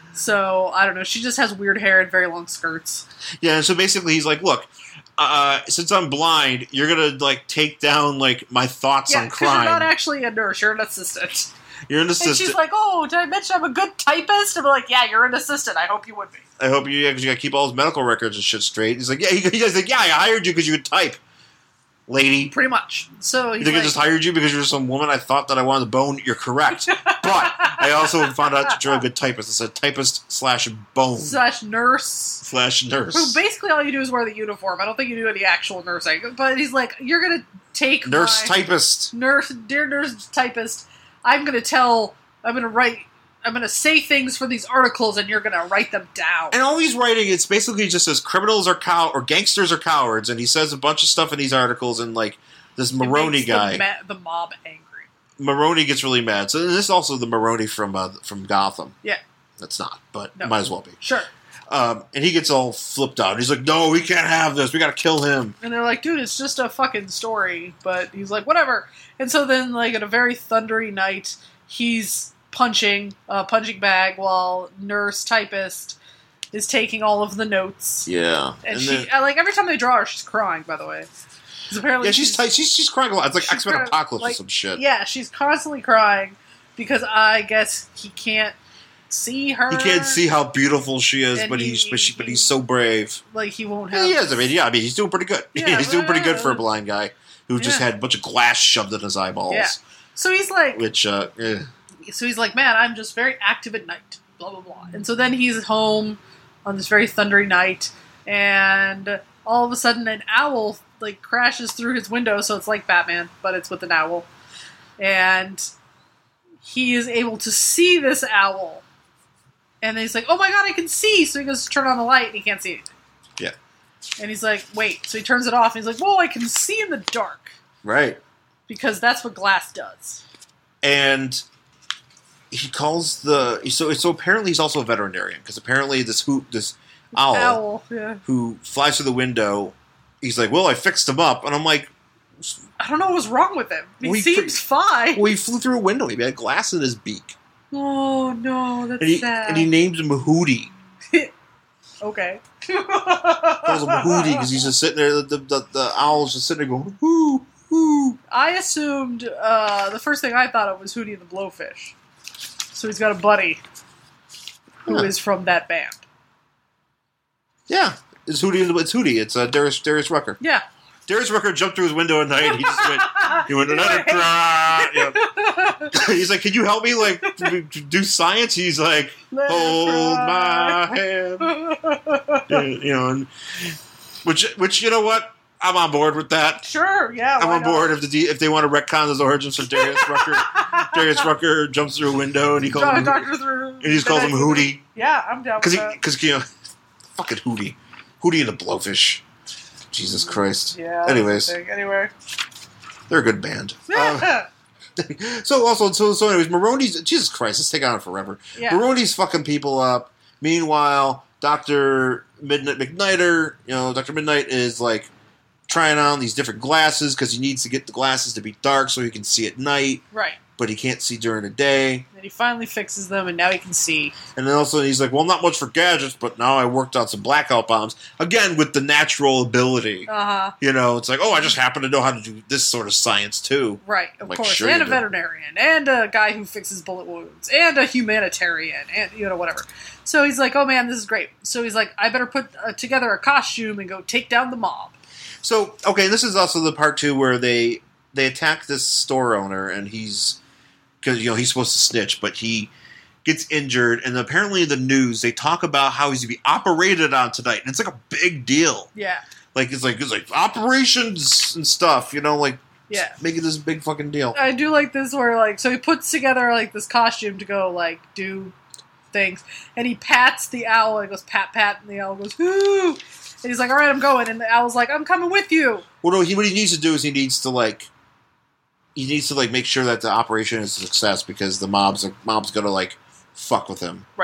So I don't know. She just has weird hair and very long skirts. Yeah, and so basically he's like, look, uh, since I'm blind, you're gonna like take down like my thoughts Yeah, on because crime. you're not actually a nurse; you're an assistant. You're an And assistant. she's like, "Oh, did I mention I'm a good typist?" And I'm like, "Yeah, you're an assistant. I hope you would be." I hope you, yeah, 'cause you gotta keep all his medical records and shit straight. He's like, yeah, he, he's like, yeah, I hired you because you could type, lady. Pretty much. So You he's think like, I just hired you because you're some woman I thought that I wanted to bone? You're correct. But I also found out that you're a good typist. It's a typist slash bone slash nurse. slash nurse. So basically, all you do is wear the uniform. I don't think you do any actual nursing. But he's like, "You're gonna take Nurse my typist. nurse, dear nurse typist. I'm gonna tell. I'm gonna write. I'm gonna say things for these articles, and you're gonna write them down." And all he's writing, it's basically just says criminals are cow or gangsters are cowards, and he says a bunch of stuff in these articles, and like this It Maroney makes guy, the, ma- the mob angry. Maroney gets really mad. So this is also the Maroney from uh, from Gotham. Yeah. That's not, but No. might as well be. Sure. Um, and he gets all flipped out. He's like, "No, we can't have this. We got to kill him." And they're like, "Dude, it's just a fucking story." But he's like, "Whatever." And so then, like, at a very thundery night, he's punching a punching bag while nurse typist is taking all of the notes. Yeah, And, and she, then- I, like, every time they draw her, she's crying, by the way. 'Cause apparently yeah, she's tight. She's she's crying a lot. It's like she's X Men crying, Apocalypse like, or some shit. Yeah, she's constantly crying because I guess he can't see her. He can't see how beautiful she is, And but he- he's but, she, but he- he's so brave. Like, he won't Yeah, have... he is. I mean, yeah, I mean, he's doing pretty good. Yeah, he's doing pretty good for a uh, blind guy who just yeah. had a bunch of glass shoved in his eyeballs. Yeah. So he's like... Which, uh, eh. So he's like, "Man, I'm just very active at night." Blah, blah, blah. And so then he's home on this very thundery night, and all of a sudden an owl, like, crashes through his window, so it's like Batman, but it's with an owl. And he is able to see this owl. And then he's like, "Oh my god, I can see!" So he goes to turn on the light, and he can't see anything. Yeah. And he's like, "Wait." So he turns it off, and he's like, "Whoa, I can see in the dark." Right. Because that's what glass does. And he calls the so so apparently he's also a veterinarian because apparently this who this owl, Owl, yeah. who flies through the window, he's like, "Well, I fixed him up," and I'm like, I don't know what's wrong with him. He We seems fine. "Well, he flew through a window. He had glass in his beak, Oh no, that's and he sad. and he names him Hootie." Okay. Calls him Hootie because he's just sitting there. The, the, the owl's just sitting there going, "Hoo hoo." I assumed uh, the first thing I thought of was Hootie and the Blowfish. So he's got a buddy who Huh. is from that band. Yeah, it's Hootie. It's Hootie. It's uh, Darius Darius Rucker. Yeah. Darius Rucker jumped through his window at night. And he just went. He went another cry. Yeah. He's like, "Can you help me like do- do science?" He's like, Let it "Hold cry. my hand." Yeah, you know, and, which which you know what? I'm on board with that. Sure, yeah. I'm why on board not? if the D, if they want to retcon his origins for Darius Rucker. Darius Rucker jumps through a window and he calls him, Doctor through. and he just calls him Hootie Yeah, I'm down with because he that. because you know, fucking Hootie, Hootie and the Blowfish. Jesus Christ. Yeah. Anyways, that's the thing. Anyway. they're a good band. Uh, so also, so so anyways, Maroney's Jesus Christ, let's take on it forever. yeah. Maroney's fucking people up. Meanwhile, Doctor Midnight McNighter, you know, Doctor Midnight is like trying on these different glasses because he needs to get the glasses to be dark so he can see at night, Right. but he can't see during the day. And he finally fixes them, and now he can see. And then also he's like, "Well, not much for gadgets, but now I worked out some blackout bombs again with the natural ability." Uh huh. You know, it's like, "Oh, I just happen to know how to do this sort of science too." Right, of Like, course. sure and you a do. veterinarian, and a guy who fixes bullet wounds, and a humanitarian, and, you know, whatever. So he's like, "Oh man, this is great." So he's like, "I better put uh, together a costume and go take down the mob." So, okay, this is also the part two where they they attack this store owner, and he's because you know he's supposed to snitch, but he gets injured, and apparently in the news they talk about how he's to be operated on tonight, and it's like a big deal. Yeah, Like it's like it's like operations and stuff, you know, like yeah. making this big fucking deal. I do like this where, like, so he puts together, like, this costume to go, like, do things, and he pats the owl, and he goes, pat, pat, and the owl goes, whoo! And he's like, all right, I'm going, and the owl's like, I'm coming with you! Well, no, he what he needs to do is he needs to like he needs to like make sure that the operation is a success because the mob's mob's gonna like fuck with him, Right.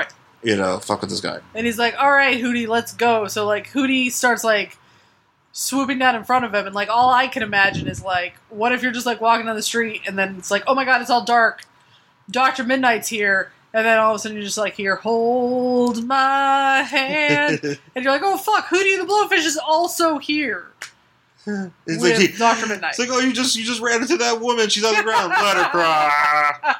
you know, fuck with this guy. And he's like, all right, Hootie, let's go. So, like, Hootie starts, like, swooping down in front of him. And, like, all I can imagine is, like, what if you're just, like, walking down the street and then it's like, oh, my God, it's all dark. Doctor Midnight's here. And then all of a sudden you're just, like, here, hold my hand. And you're like, oh, fuck, Hootie the Blowfish is also here. It's with like he, Doctor Midnight. It's like, oh, you just you just ran into that woman. She's on the ground. Let her cry.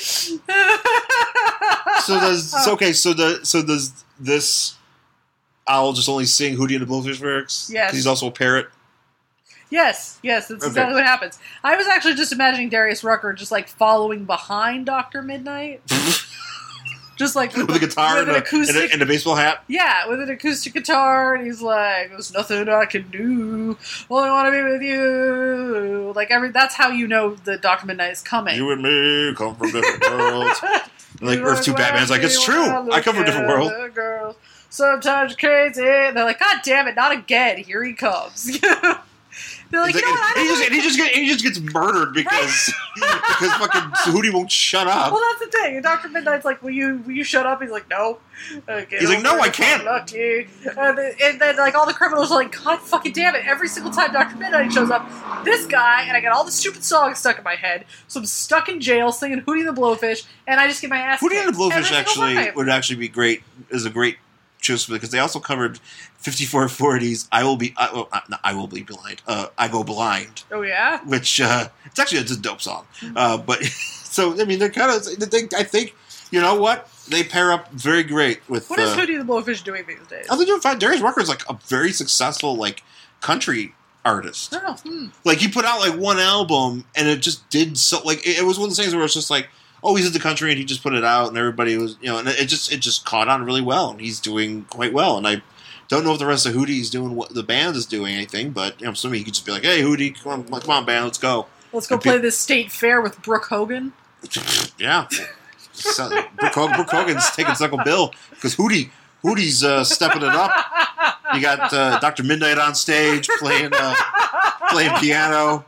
So does so okay? So the so does this owl just only sing Hootie and the Blowfish lyrics? Yes. He's also a parrot. Yes, yes, that's Okay. exactly what happens. I was actually just imagining Darius Rucker just like following behind Doctor Midnight, just like With a guitar with and an a, acoustic. and, a, and a baseball hat. Yeah, with an acoustic guitar, and he's like, "There's nothing I can do. Only want to be with you." Like every, that's how you know the Doctor Midnight is coming. You and me come from different worlds. And like You Earth Two look Batman's like, like it's me true. when I look come from a different at world. the girls. Sometimes you're crazy. And they're like, God damn it, not again. Here he comes. They're like, He's you know like- what? I and, he don't just, and he just get, and he just gets murdered because because fucking Hootie won't shut up. Well, that's the thing. And Doctor Midnight's like, will you will you shut up? He's like, no. Okay, He's like, no, I can't. Lucky. And then, and then, like, all the criminals are like, God fucking damn it. Every single time Doctor Midnight shows up, this guy, and I got all the stupid songs stuck in my head, so I'm stuck in jail singing Hootie and the Blowfish, and I just get my ass Hootie and the kicked Blowfish every single actually time. would actually be great. Is a great choice because they also covered fifty-four forty's "I Will Be." I, well, not I Will Be Blind. Uh, "I Go Blind," Oh, yeah? which uh, it's actually it's a dope song. Uh, but so I mean, they're kind of. They, I think you know what they pair up very great with. What is uh, Hootie and the Blowfish doing these days? Oh, they're doing fine. Darius Rucker is like a very successful like country artist. Oh, hmm. Like he put out like one album and it just did so. Like it, it was one of those things where it's just like, oh, he's in the country and he just put it out and everybody was, you know, and it just it just caught on really well and he's doing quite well. And I don't know if the rest of Hootie's doing what the band is doing anything, but you know, I'm assuming he could just be like, hey, Hootie, come on, come on, band, let's go. Let's go And play pe- this state fair with Brooke Hogan. Yeah. So, Brooke, Hogan, Brooke Hogan's taking Uncle Bill because Hootie, Hootie's uh, stepping it up. You got uh, Doctor Midnight on stage playing uh, playing piano.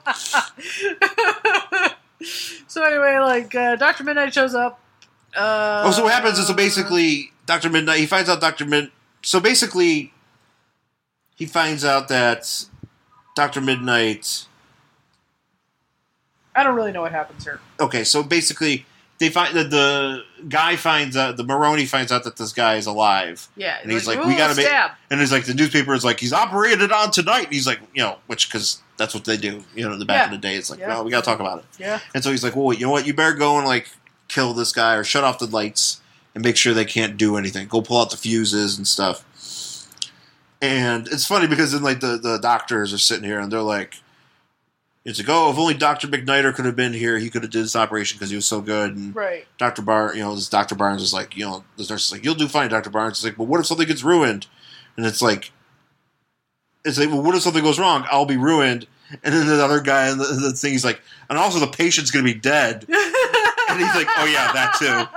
So anyway, like, uh, Doctor Midnight shows up. Uh, Oh, so what happens is so basically Doctor Midnight, he finds out Doctor Mid... So basically, he finds out that Doctor Midnight... I don't really know what happens here. Okay, so basically, they find that the guy finds out, the Maroney finds out that this guy is alive. Yeah. And he's like, "Ooh, we gotta make... stab." And he's like, the newspaper is like, he's operated on tonight. And he's like, you know, which, because that's what they do. You know, in the back Yeah. in the day, it's like, Yeah. well, we gotta talk about it. Yeah. And so he's like, well, you know what? You better go and, like, kill this guy or shut off the lights and make sure they can't do anything. Go pull out the fuses and stuff. And it's funny because then, like, the, the doctors are sitting here and they're like, it's like, oh, if only Doctor McNider could have been here, he could have did this operation because he was so good. And Right. Doctor Bar, you know, this Doctor Barnes is like, you know, this nurse is like, you'll do fine, Doctor Barnes. It's like, but what if something gets ruined? And it's like, it's like, well, what if something goes wrong? I'll be ruined. And then the other guy in the, the thing, he's like, and also the patient's going to be dead. And he's like, oh yeah, that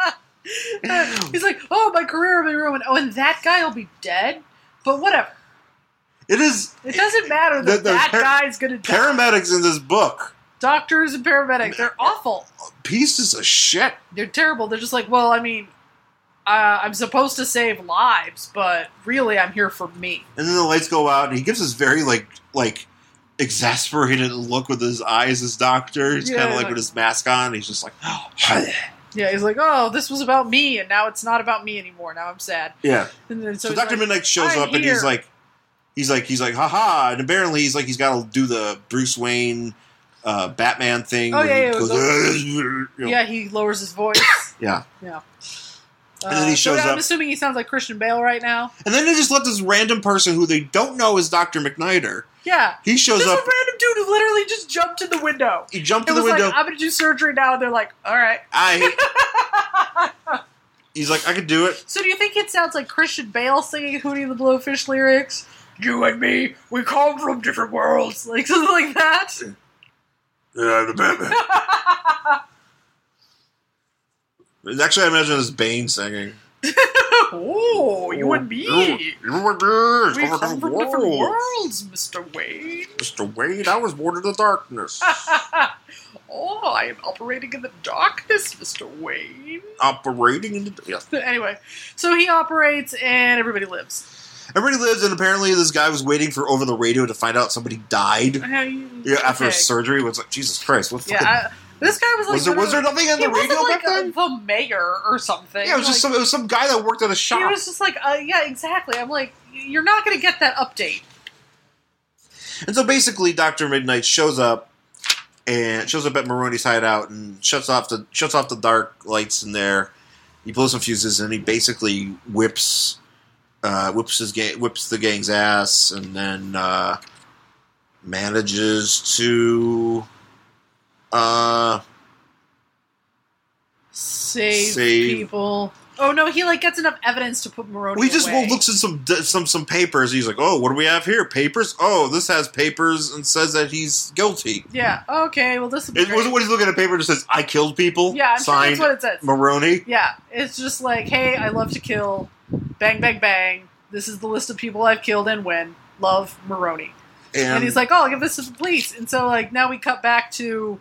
too. He's like, oh, my career will be ruined. Oh, and that guy will be dead? But whatever. It is It doesn't matter The- that the that par- guy's going to die. paramedics in this book. Doctors and paramedics, they're awful. Pieces of shit. They're terrible. They're just like, well, I mean, uh, I'm supposed to save lives, but really I'm here for me. And then the lights go out, and he gives this very like like exasperated look with his eyes as Doctor. He's Yeah, kind of like like- with his mask on. He's just like, Yeah, he's like, oh, this was about me, and now it's not about me anymore. Now I'm sad. yeah. And then so, So, he's Doctor like, Midnight shows "I'm up, and he's here." like, he's like, he's like, haha. And apparently, he's like, he's got to do the Bruce Wayne uh, Batman thing. Oh, where yeah, he yeah, goes, it you know. Yeah, he lowers his voice. yeah. Yeah. And then he Uh, shows so I'm up. assuming he sounds like Christian Bale right now. And then they just let this random person who they don't know is Doctor McNider. Yeah. He shows This up. is a random dude who literally just jumped in the window. He jumped It in the was window. like, I'm going to do surgery now, and they're like, all right. I. He's like, I could do it. So do you think it sounds like Christian Bale singing Hootie and the Blowfish lyrics? You and me, we come from different worlds. Like something like that? Yeah, the Batman. Actually, I imagine it's Bane singing. Oh, you and me. You and me. We come from different worlds, Mister Wade. Mister Wade, I was born in the darkness. oh, I am operating in the darkness, Mister Wayne. Operating in the... Yeah. Anyway, so he operates and everybody lives. Everybody lives, and apparently this guy was waiting for over the radio to find out somebody died. You, yeah, after okay. surgery. It was like, Jesus Christ. What yeah, I, this guy was like... Was there, was there nothing on the radio like back then? A, the mayor or something. Yeah, it was like, just some, it was some guy that worked at a shop. He was just like, uh, yeah, exactly. I'm like, you're not going to get that update. And so basically, Doctor Midnight shows up and shows up at Maroni's hideout and shuts off the shuts off the dark lights in there. He blows some fuses and he basically whips uh, whips his ga- whips the gang's ass, and then uh, manages to uh, save, save people. Oh no, he like gets enough evidence to put Maroni Well, he just away. well, looks at some some some papers. He's like, "Oh, what do we have here? Papers? Oh, this has papers and says that he's guilty." Yeah. Okay. Well, this. Will be It wasn't what he's looking at a paper that says, "I killed people." Yeah, I'm sure signed that's what it says. Maroni. Yeah, it's just like, hey, I love to kill. Bang, bang, bang. This is the list of people I've killed and when. Love, Maroni. And, And he's like, oh, I'll give this to the police. And so, like, now we cut back to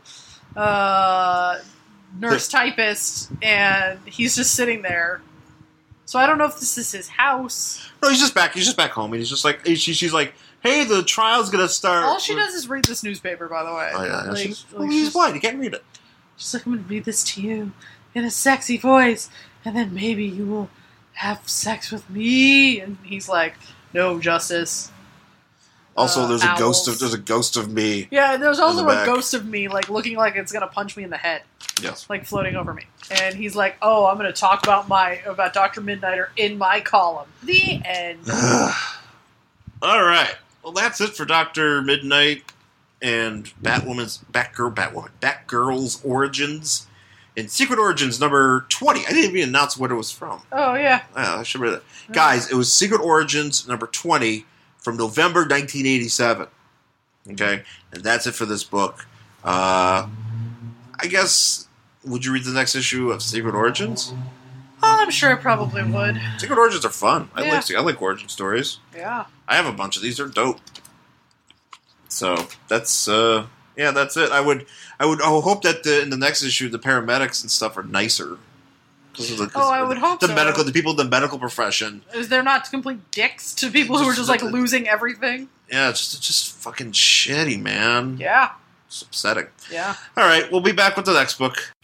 uh, nurse typist, and he's just sitting there. So I don't know if this is his house. No, he's just back. He's just back home, and he's just like, she, she's like, "Hey, the trial's gonna start." All she does is read this newspaper, by the way. Oh yeah, like, she's, like, well, he's she's, blind. He can't read it. she's like, I'm going to read this to you in a sexy voice, and then maybe you will have sex with me. And he's like, no, Justice. Also, Uh, there's a owls. ghost of there's a ghost of me. Yeah, there's In also the a back. ghost of me, like, looking like it's going to punch me in the head. Yes. Like, floating over me. And he's like, oh, I'm going to talk about my about Doctor Midnighter in my column. The end. All right. Well, that's it for Doctor Midnight and Batwoman's Batgirl, Batwoman, Batgirl's origins. In Secret Origins number twenty. I didn't even announce what it was from. Oh, yeah. Oh, I should read that. Guys, it was Secret Origins number twenty from November nineteen eighty-seven. Okay? And that's it for this book. Uh, I guess, would you read the next issue of Secret Origins? Oh, I'm sure I probably would. Secret Origins are fun. I Yeah. like I like origin stories. Yeah. I have a bunch of these. They're dope. So, that's, uh, yeah, that's it. I would, I would, I would hope that the, in the next issue, the paramedics and stuff are nicer. 'Cause of the, 'cause Oh, I would hope the so. medical, the people in the medical profession. Is there not complete dicks to people who are just, like, losing everything? Yeah, it's just, it's just fucking shitty, man. Yeah. It's upsetting. Yeah. All right, we'll be back with the next book.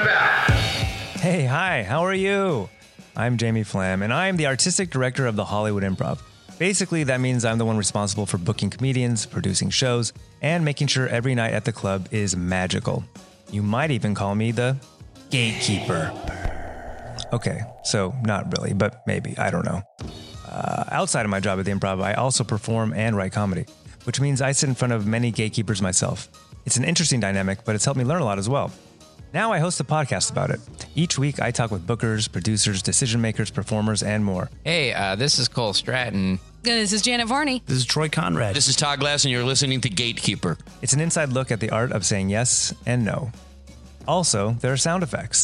Hey, hi, how are you? I'm Jamie Flam, and I'm the artistic director of the Hollywood Improv. Basically, that means I'm the one responsible for booking comedians, producing shows, and making sure every night at the club is magical. You might even call me the gatekeeper. Okay, so not really, but maybe, I don't know. Uh, outside of my job at the Improv, I also perform and write comedy, which means I sit in front of many gatekeepers myself. It's an interesting dynamic, but it's helped me learn a lot as well. Now I host a podcast about it. Each week I talk with bookers, producers, decision makers, performers, and more. Hey, uh, this is Cole Stratton. This is Janet Varney. This is Troy Conrad. This is Todd Glass, and you're listening to Gatekeeper. It's an inside look at the art of saying yes and no. Also, there are sound effects.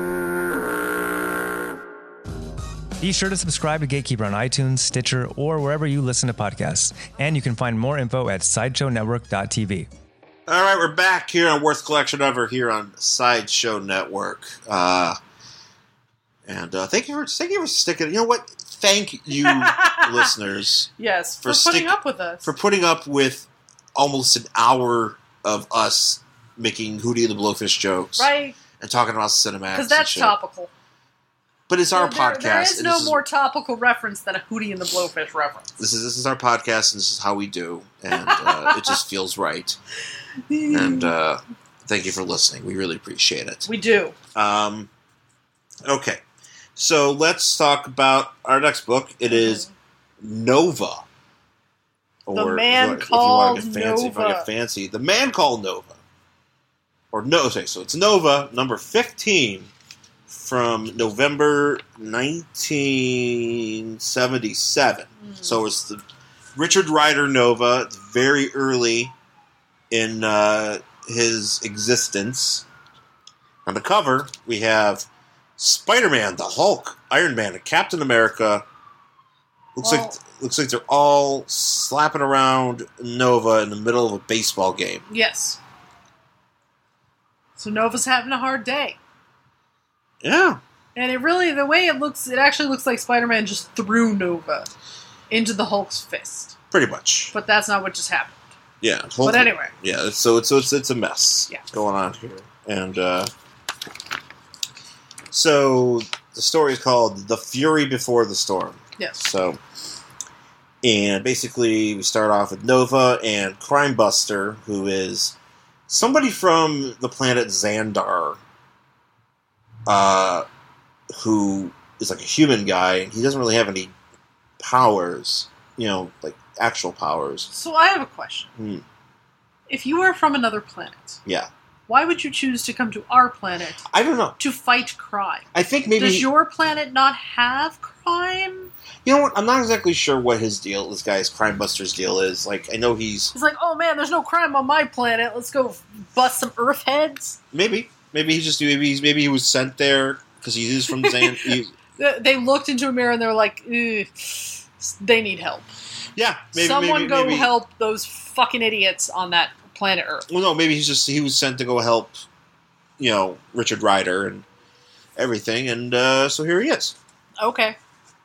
Be sure to subscribe to Gatekeeper on iTunes, Stitcher, or wherever you listen to podcasts. And you can find more info at sideshow network dot t v. All right, we're back here on Worst Collection Ever here on Sideshow Network. Uh, and uh, thank you for thank you for sticking. You know what? Thank you, listeners, Yes, for, For putting stick- up with us. for putting up with almost an hour of us making Hootie and the Blowfish jokes Right? and talking about Cinemax. Because and that's shit. topical. But it's our There- podcast. There is and no this is- more topical reference than a Hootie and the Blowfish reference. This is this is our podcast, and this is how we do, and uh, it just feels right. And uh, thank you for listening. We really appreciate it. We do. Um, okay, so let's talk about our next book. It is Nova. The Man if you Called want to get fancy, if you want to Nova. get fancy, The Man Called Nova, or no, okay, so it's Nova number fifteen from November nineteen seventy-seven. So it's the Richard Rider Nova, very early in uh, his existence. On the cover, we have Spider-Man, the Hulk, Iron Man, and Captain America. Looks Well- like looks like they're all slapping around Nova in the middle of a baseball game. Yes. So Nova's having a hard day. Yeah. And it really, the way it looks, it actually looks like Spider-Man just threw Nova into the Hulk's fist. Pretty much. But that's not what just happened. Yeah. But Hulk- anyway. Yeah, so it's, so it's, it's a mess Yeah. going on here. And, uh... So, the story is called The Fury Before the Storm. Yes. So... And basically, we start off with Nova and Crime Buster, who is somebody from the planet Xandar, uh, who is like a human guy, and he doesn't really have any powers, you know, like actual powers. So I have a question. Hmm. If you are from another planet, Yeah. why would you choose to come to our planet I don't know. to fight crime? I think maybe... Does your planet not have crime? You know what? I'm not exactly sure what his deal, this guy's Crime Buster's deal is. Like, I know he's... He's like, oh man, there's no crime on my planet. Let's go bust some Earth heads. Maybe. Maybe he just... Maybe, he's, maybe he was sent there because he is from Xandar. he, They looked into a mirror and they were like, "Ugh, they need help. yeah. Maybe, Someone maybe, go maybe, help those fucking idiots on that planet Earth." Well, no, maybe he's just... He was sent to go help, you know, Richard Rider and everything. And uh, so here he is. Okay.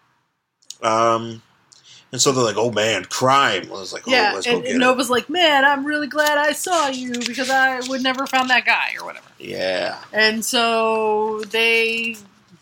Um... And so they're like, oh man, crime. I was like, oh, Yeah, let's and, go get and it. Nova's like, man, I'm really glad I saw you because I would never found that guy or whatever. Yeah. And so they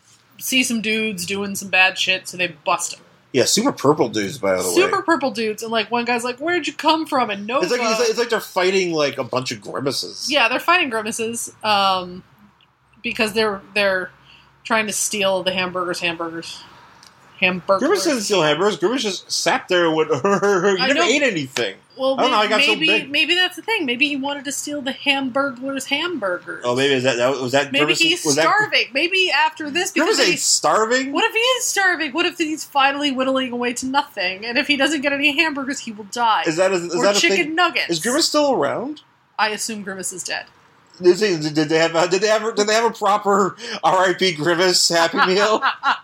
see some dudes doing some bad shit, so they bust them. Yeah, super purple dudes, by the Super way. purple dudes, and like one guy's like, "Where'd you come from?" And Nova, It's like, it's like it's like they're fighting like a bunch of grimaces. yeah, they're fighting grimaces, um, because they're they're trying to steal the hamburgers, hamburgers, hamburgers. Grimace didn't steal hamburgers. Grimace just sat there and went, you I never know. ate anything. Well, I don't know, I got so maybe big. maybe that's the thing. Maybe he wanted to steal the hamburglers' hamburgers. Oh, maybe is that, that was that Maybe Grimace? he's was starving. Maybe after this, That, because Grimace ain't he's starving? what if he is starving? What if he's finally whittling away to nothing? And if he doesn't get any hamburgers, he will die. Is that, is, is or that a chicken thing? nuggets. Is Grimace still around? I assume Grimace is dead. Did they, did they have a, did they have a, did they have a proper R I P Grimace Happy Meal?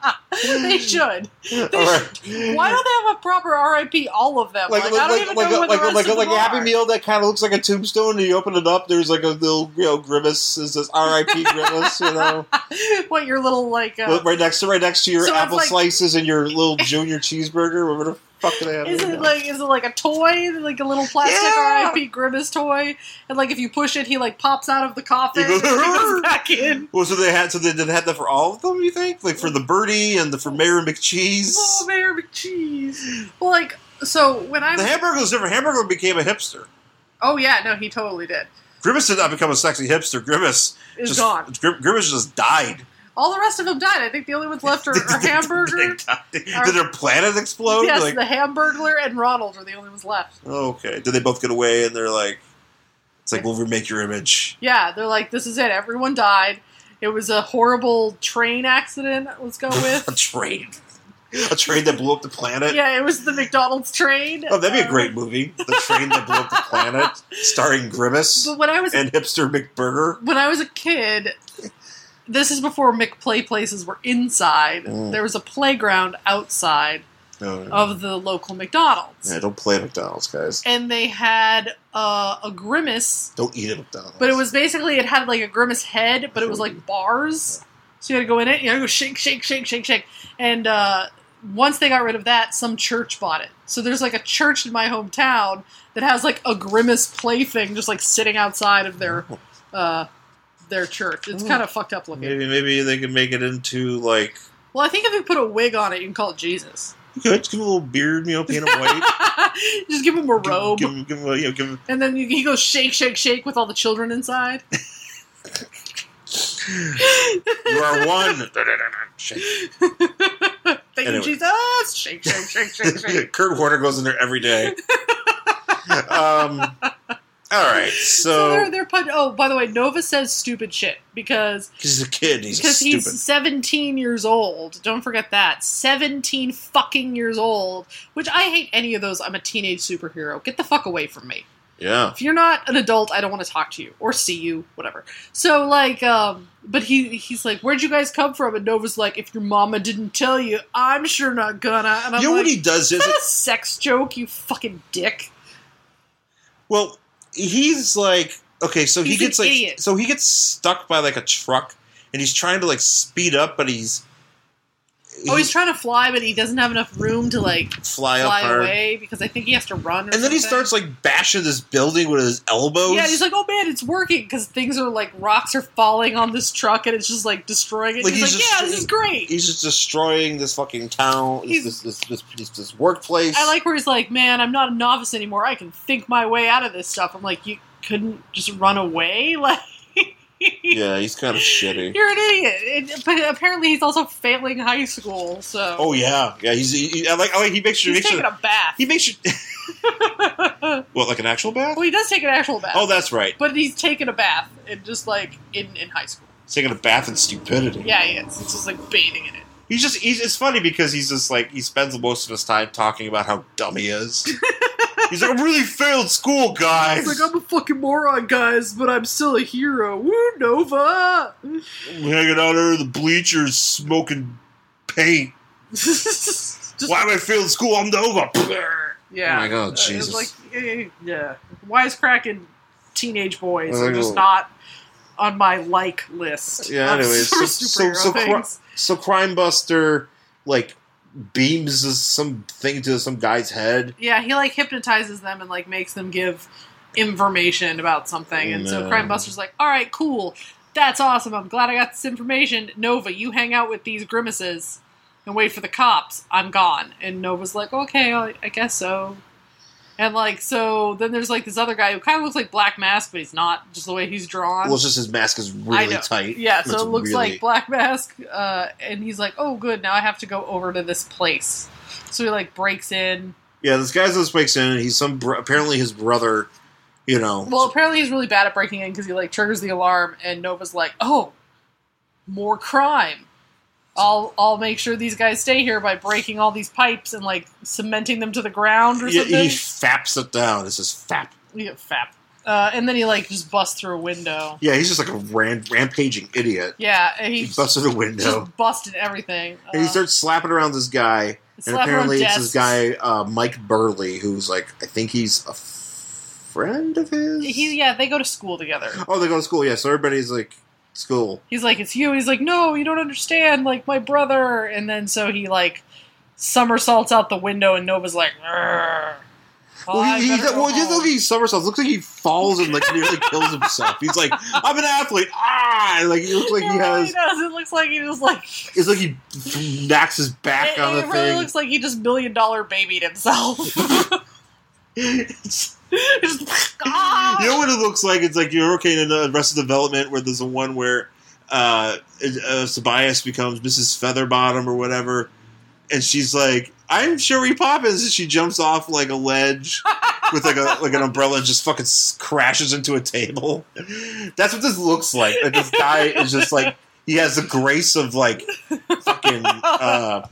They should. They All right. should. Why don't they have a proper R I P? All of them. Like, Like, I don't like, even like, know a, what like, the a, rest like, a, of like them a Happy are. Meal that kind of looks like a tombstone, and you open it up, there's like a little, you know, Grimace. It says R I P Grimace, you know, What your little like? Uh, right next to right next to your So it's apple like- slices and your little junior cheeseburger. Whatever the fuck do they have? is in it there? like is it like a toy, like a little plastic Yeah. R I P Grimace toy? And like if you push it, he like pops out of the coffin He goes, and he goes back in. Well, so they had so they did they have that for all of them. You think, like for the birdie and the for Mayor McCheese. Oh, Mayor McCheese. Well, like so when I The was, hamburger was different. Hamburger became a hipster. oh yeah, no, he totally did. Grimace did not become a sexy hipster. Grimace Is just gone. Grim- Grimace just died. All the rest of them died. I think the only ones left are, are Hamburger. They died. Did their planet explode? Yes, Like, the Hamburglar and Ronald are the only ones left. oh, okay. Did they both get away? And they're like, it's like we'll remake your image. Yeah, they're like, this is it. Everyone died. It was a horrible train accident. Let's go a with. train, a train that blew up the planet. Yeah, it was the McDonald's train. Oh, that'd be a Uh, great movie. The Train That Blew Up the Planet, starring Grimace But when I was and hipster McBurger. when I was a kid, this is before McPlay places were inside. Mm. There was a playground outside Oh, yeah. of the local McDonald's, Yeah, don't play at McDonald's, guys. and they had uh, a Grimace. Don't eat at McDonald's. But it was basically, it had like a Grimace head, but it was like bars. So you had to go in it, you had to go shake, shake, shake, shake, shake. And uh, once they got rid of that, some church bought it. So there's like a church in my hometown that has like a Grimace plaything just like sitting outside of their uh, their church. It's kind of fucked up looking. Maybe maybe they can make it into like. Well, I think if you put a wig on it, you can call it Jesus. You could just give him a little beard, you know, paint him white. Just give him a Give- robe. Give, him, give him, a, you know, give him. And then you, he goes shake, shake, shake with all the children inside. You are one. Shake. Thank Anyway. you, Jesus. Shake, shake, shake, shake, shake. Kurt Warner goes in there every day. um. All right, So so they're they're put. Oh, by the way, Nova says stupid shit because he's a kid. He's because stupid. he's seventeen years old. Don't forget that seventeen fucking years old. Which I hate any of those. I'm a teenage superhero. Get the fuck away from me. Yeah. If you're not an adult, I don't want to talk to you or see you, whatever. So like, um, but he he's like, where'd you guys come from? And Nova's like, if your mama didn't tell you, I'm sure not gonna. And I'm You know like, what he does is is, that a sex joke? You fucking dick. well, he's like, Okay, so He's he gets an like idiot. so he gets stuck by like a truck, and he's trying to like speed up, but he's Oh, he's trying to fly, but he doesn't have enough room to like fly, fly up hard. away because I think he has to run. Or And then he something. starts like bashing this building with his elbows. Yeah, he's like, "Oh man, it's working!" Because things are like rocks are falling on this truck, and it's just like destroying it. Like, he's, he's like, just- "Yeah, this is great." He's just destroying this fucking town, He's- this, this, this, this, this workplace. I like where he's like, "Man, I'm not a novice anymore. I can think my way out of this stuff." I'm like, "You couldn't just run away?" Like, Yeah, he's kind of shitty. you're an idiot. It, but apparently, he's also failing high school. So, Oh yeah, yeah. He's he, he- I like. I like. He makes sure. he's Makes taking sure a bath. he makes sure. What, like an actual bath? Well, he does take an actual bath. Oh, that's right. But he's taking a bath, and just like in, in high school. He's taking a bath in stupidity. Yeah, he is. He's just like bathing in it. He's just. He's. It's funny because he's just like he spends most of his time talking about how dumb he is. He's like, I really failed school, guys. He's like, I'm a fucking moron, guys, but I'm still a hero. Woo, Nova! I'm hanging out there in the bleachers, smoking paint. Just, Why am I failing school? I'm Nova. yeah. Oh my God, Uh, it's Jesus. like, eh, yeah. Wisecracking teenage boys I are just know. not on my like list. Yeah. of Anyways, so so superhero so, cri- things. so Crime Buster like beams something to some guy's head. Yeah, he like hypnotizes them and like makes them give information about something. And so No. Crime Buster's like, all right, cool. That's awesome. I'm glad I got this information. Nova, you hang out with these grimaces and wait for the cops. I'm gone. And Nova's like, okay, I, I guess so. And like, so then there's like this other guy who kind of looks like Black Mask, but he's not, just the way he's drawn. Well, it's just his mask is I really know. tight. Yeah, so It's it looks really- like Black Mask, uh, and he's like, "Oh, good, now I have to go over to this place." So he like breaks in. Yeah, this guy just breaks in, and he's some br- apparently his brother. You know, Well, apparently he's really bad at breaking in because he like triggers the alarm, and Nova's like, "Oh, more crime. I'll I'll make sure these guys stay here by breaking all these pipes and like cementing them to the ground or yeah, something." he faps it down. It's just fap. Yeah, fap. Uh, and then he like just busts through a window. Yeah, he's just like a ran- rampaging idiot. Yeah, and he, He busts through the window. just busted everything. And he Uh, starts slapping around this guy, and slapping around apparently it's desks. this guy, uh, Mike Burley, who's like, I think he's a f- friend of his? He, yeah, they go to school together. Oh, they go to school, yeah, so everybody's like, school. He's like, it's you. He's like, no, you don't understand. Like, my brother. And then so he, like, somersaults out the window, and Nova's like, "Grr. Oh, I Well, he, he, better go well, just home." look at he somersaults. Looks like he falls and like nearly kills himself. He's like, I'm an athlete. Ah, and, like he looks like he Yeah, has. he does. It looks like he just, like, It's like he knocks his back it, on the it really thing. looks like he just million dollar babied himself. It's- It's just, ah! You know what it looks like? It's like you're okay in uh, Arrested Development, where there's a one where uh, uh, Tobias becomes Missus Featherbottom or whatever, and she's like, "I'm Sherry Poppins," and she jumps off like a ledge with like a like an umbrella and just fucking s- crashes into a table. That's what this looks like. Like this guy is just like he has the grace of like fucking uh,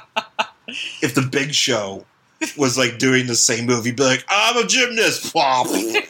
if the Big Show was like doing the same move, he'd be like, "I'm a gymnast." Plop.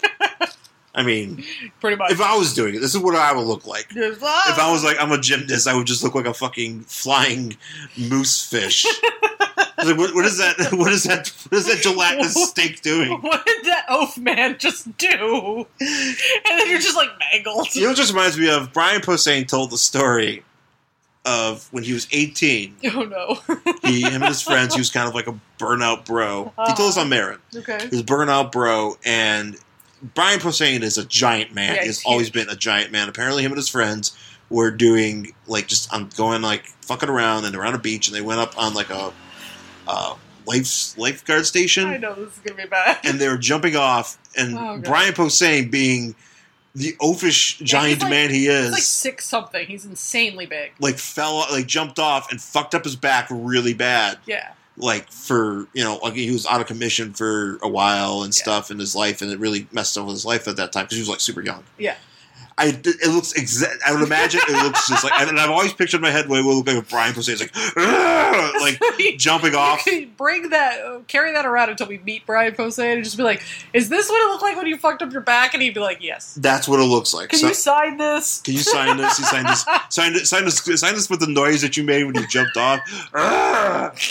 I mean, Pretty much. if I was doing it, this is what I would look like. Just, If ah! I was like, I'm a gymnast, I would just look like a fucking flying moose fish. I was like, what, what is that? What is that? What is that gelatinous steak doing? What did that oaf man just do? And then you're just like mangled. You know, it just reminds me of Brian Posehn told the story of when he was eighteen. Oh no. He, him and his friends, he was kind of like a burnout bro. He told us on Marin. Okay. He was a burnout bro, and Brian Posehn is a giant man. Yeah, He's he's always huge. been a giant man. Apparently, him and his friends were doing like just um, going like fucking around, and they're on a beach, and they went up on like a uh, life lifeguard station, I know this is gonna be bad. and they were jumping off, and Oh, God. Brian Posehn, being the oafish giant he's like- man he He's is, like six something. He's insanely big. like fell, like jumped off and fucked up his back really bad. Yeah. Like for you know, like he was out of commission for a while and Yeah. stuff in his life, and it really messed up with his life at that time because he was like super young. Yeah. I it looks exact. I would imagine it looks just like, and I've always pictured in my head what it would look like if Brian Posehn is like, "Argh!" like jumping off. Bring that, uh, carry that around until we meet Brian Posehn and just be like, "Is this what it looked like when you fucked up your back?" And he'd be like, "Yes." That's what it looks like. Can So- you sign this? Can you sign this? You sign this. Sign this. Sign this. Sign this with the noise that you made when you jumped off. Arrgh!